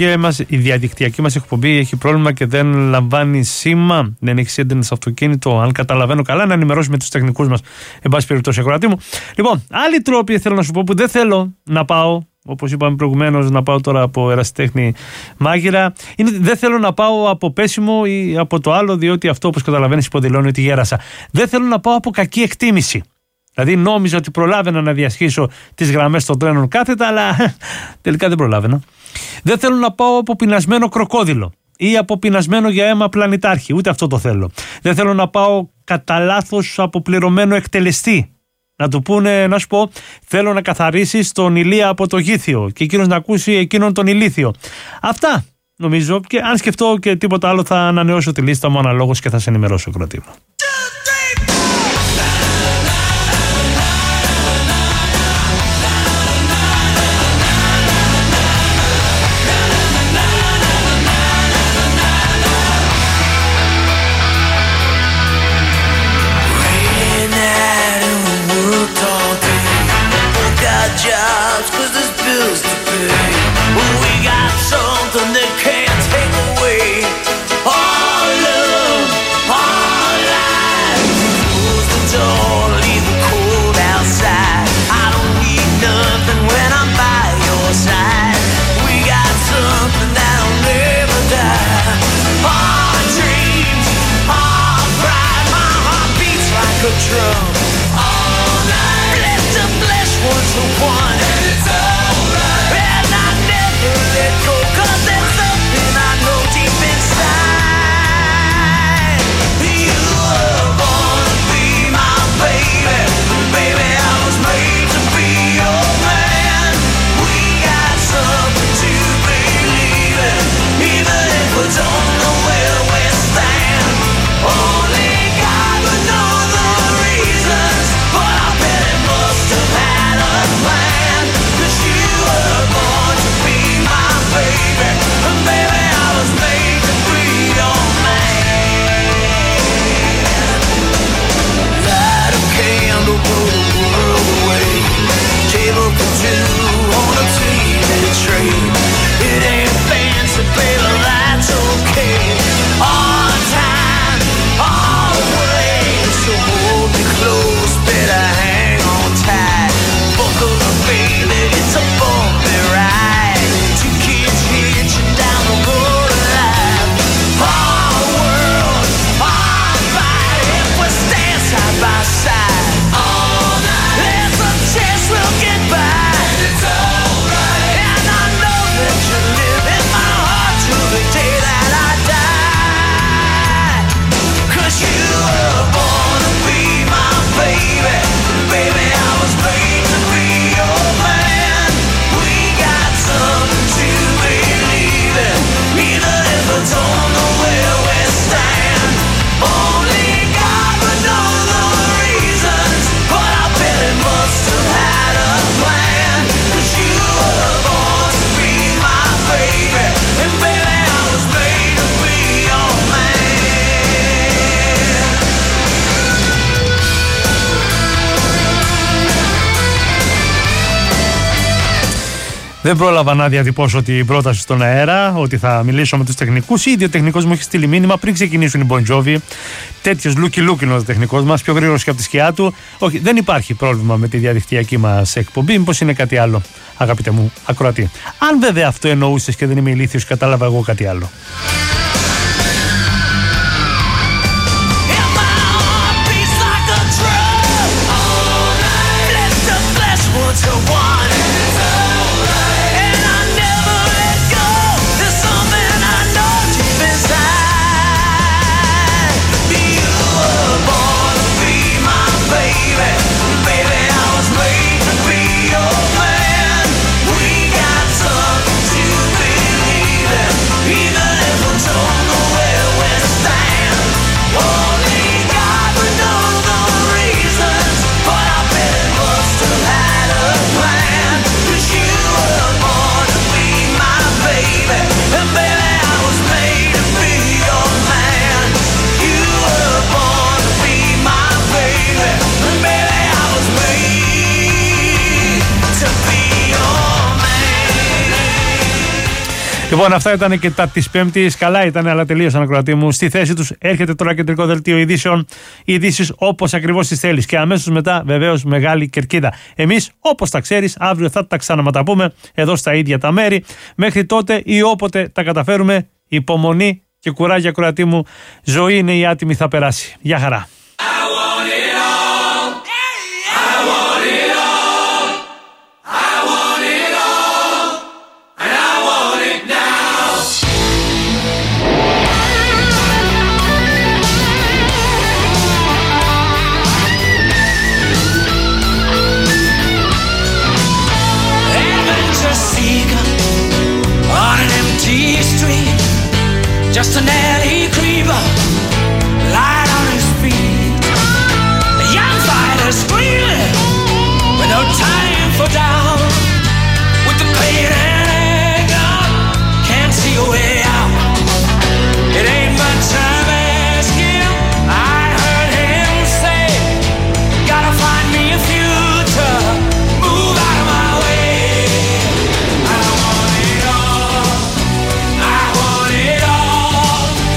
η διαδικτυακή μας εκπομπή έχει πρόβλημα και δεν λαμβάνει σήμα, δεν έχει ίντερνετ στο αυτοκίνητο. Αν καταλαβαίνω καλά, να ενημερώσουμε τους τεχνικούς μας, εν πάση περιπτώσει, ακροατή μου. Λοιπόν, άλλοι τρόποι θέλω να σου πω που δεν θέλω να πάω, όπως είπαμε προηγουμένως, να πάω τώρα από ερασιτέχνη μάγειρα. Δεν θέλω να πάω από πέσιμο ή από το άλλο, διότι αυτό, όπως καταλαβαίνεις, υποδηλώνει ότι γέρασα. Δεν θέλω να πάω από κακή εκτίμηση. Δηλαδή νόμιζα ότι προλάβαινα να διασχίσω τις γραμμές των τρένων κάθετα, αλλά τελικά δεν προλάβαινα. Δεν θέλω να πάω από πεινασμένο κροκόδιλο ή από πεινασμένο για αίμα πλανητάρχη, ούτε αυτό το θέλω. Δεν θέλω να πάω κατά λάθος από πληρωμένο εκτελεστή. Να του πούνε, να σου πω, θέλω να καθαρίσεις τον Ηλία από το Γήθιο και εκείνος να ακούσει εκείνον τον Ηλίθιο. Αυτά νομίζω, και αν σκεφτώ και τίποτα άλλο θα ανανεώσω τη λίστα μου αναλόγως και θα σε ενημερώσω, κρατή μου. a drum. All night, flesh to flesh, one to one. And it's alright. And I never let go, 'cause there's something I know deep inside. You were born to be my baby. Baby, I was made to be your man. We got something to believe in, even if we don't know where we stand. Only God would know the reasons, but I bet it must have had a plan. 'Cause you were born to be my baby, and baby, I was made to be your man. Light a candle, blow the world away. Table for two on a TV tray. It ain't fancy, baby, that's okay. On time, always. So hold me close, better hang on tight. Buckle up, baby, it's a bumpy ride. Two kids hitching down the road of life. Our world, our fight, if we stand side by side. All night, there's a chance we'll get by. It's alright. And I know that you live in my heart till the day that I die. 'Cause you were born to be my baby. Baby, I was made to be your man. We got something to believe in, even if we don't know where we stand. Only God would know the reasons, but I bet it must have had a plan. 'Cause you were born to be my baby, and baby, I was made to be your man. Δεν πρόλαβα να διατυπώσω την πρόταση στον αέρα ότι θα μιλήσω με τους τεχνικούς. Ήδη ο τεχνικός μου έχει στείλει μήνυμα πριν ξεκινήσουν οι Bon Jovi. Τέτοιος λούκι είναι ο τεχνικός μας, πιο γρήγορος και από τη σκιά του. Όχι, δεν υπάρχει πρόβλημα με τη διαδικτυακή μας εκπομπή. Μήπως είναι κάτι άλλο, αγαπητέ μου ακροατή. Αν βέβαια αυτό εννοούσες και δεν είμαι ηλίθιος, κατάλαβα εγώ κάτι άλλο. Λοιπόν, αυτά ήταν και τα της Πέμπτης. Καλά ήταν, αλλά τελείωσαν, ακροατή μου. Στη θέση τους έρχεται τώρα κεντρικό δελτίο ειδήσεων. Οι ειδήσεις όπως ακριβώς τις θέλεις. Και αμέσως μετά, βεβαίως, μεγάλη κερκίδα. Εμείς, όπως τα ξέρεις, αύριο θα τα ξαναματαπούμε εδώ στα ίδια τα μέρη. Μέχρι τότε ή όποτε τα καταφέρουμε, υπομονή και κουράγιο, ακροατή μου. Ζωή είναι η άτιμη, θα περάσει. Γεια χαρά. Just an alley creeper, light on his feet. The young fighter screaming with no time for doubt. With the pain and anger, can't see a way out. It ain't much time asking. I heard him say, gotta find me a future, move out of my way. I want it all, I want it all.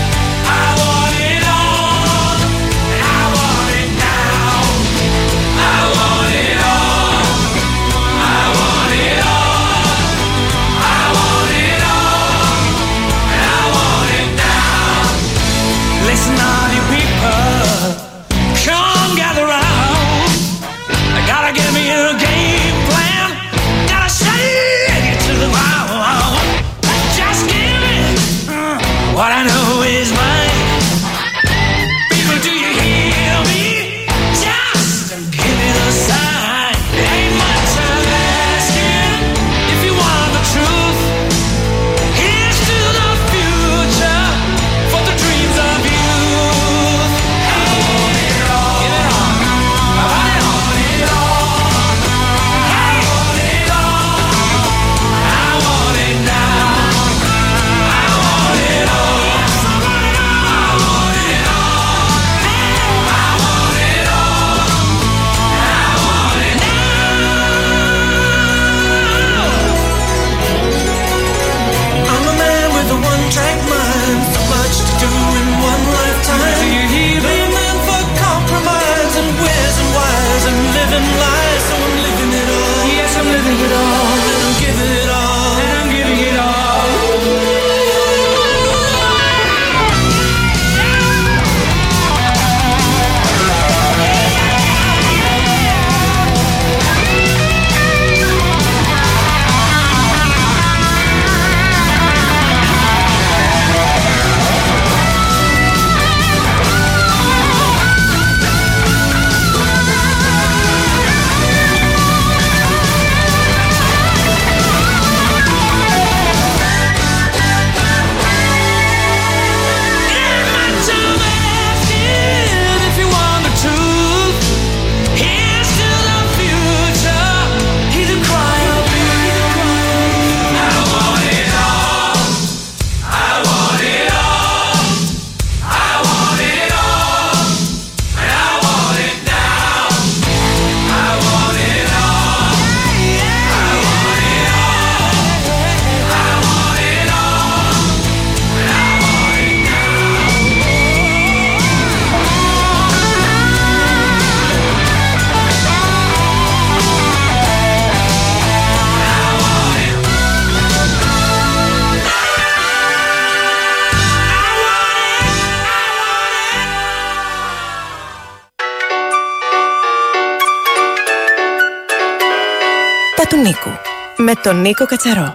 του Νίκου. Με τον Νίκο Κατσαρό.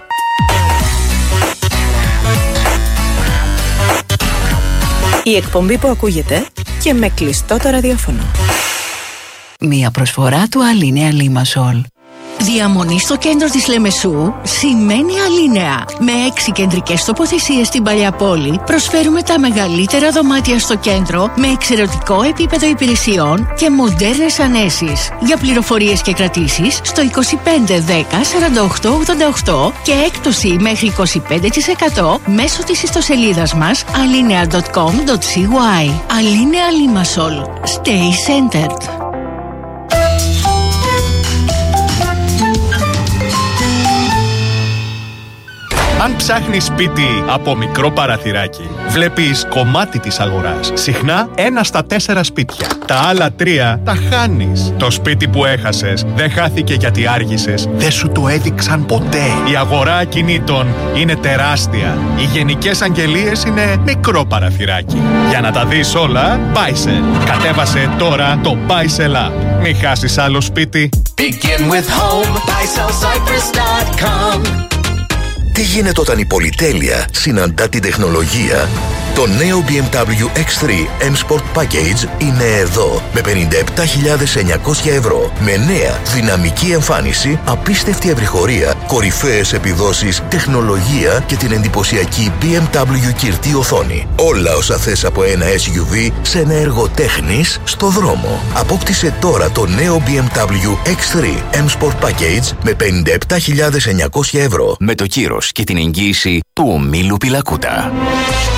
Η εκπομπή που ακούγεται και με κλειστό το ραδιόφωνο. Μία προσφορά του Αλίνεα Λίμασολ. Διαμονή στο κέντρο της Λεμεσού σημαίνει Αλίνεα. Με 6 κεντρικές τοποθεσίες στην παλιά πόλη προσφέρουμε τα μεγαλύτερα δωμάτια στο κέντρο με εξαιρετικό επίπεδο υπηρεσιών και μοντέρνες ανέσεις. Για πληροφορίες και κρατήσεις στο 25 10 48 88 και έκπτωση μέχρι 25% μέσω της ιστοσελίδας μας alinea.com.cy. Αλίνεα Λίμασολ. Stay centered. Αν ψάχνεις σπίτι από μικρό παραθυράκι, βλέπεις κομμάτι της αγοράς. Συχνά 1 στα 4 σπίτια. Τα άλλα 3 τα χάνεις. Το σπίτι που έχασες δεν χάθηκε γιατί άργησες. Δεν σου το έδειξαν ποτέ. Η αγορά ακινήτων είναι τεράστια. Οι γενικές αγγελίες είναι μικρό παραθυράκι. Για να τα δεις όλα, Buysell. Κατέβασε τώρα το Buysell App. Μην χάσεις άλλο σπίτι. Begin with home, BuySellCyprus.com. Τι γίνεται όταν η πολυτέλεια συναντά την τεχνολογία? Το νέο BMW X3 M Sport Package είναι εδώ με 57.900 ευρώ. Με νέα δυναμική εμφάνιση, απίστευτη ευρυχωρία, κορυφαίες επιδόσεις, τεχνολογία και την εντυπωσιακή BMW κυρτή οθόνη. Όλα όσα θες από ένα SUV σε ένα έργο τέχνης στο δρόμο. Απόκτησε τώρα το νέο BMW X3 M Sport Package με 57.900 ευρώ. Με το κύρος και την εγγύηση του ομίλου Πιλακούτα.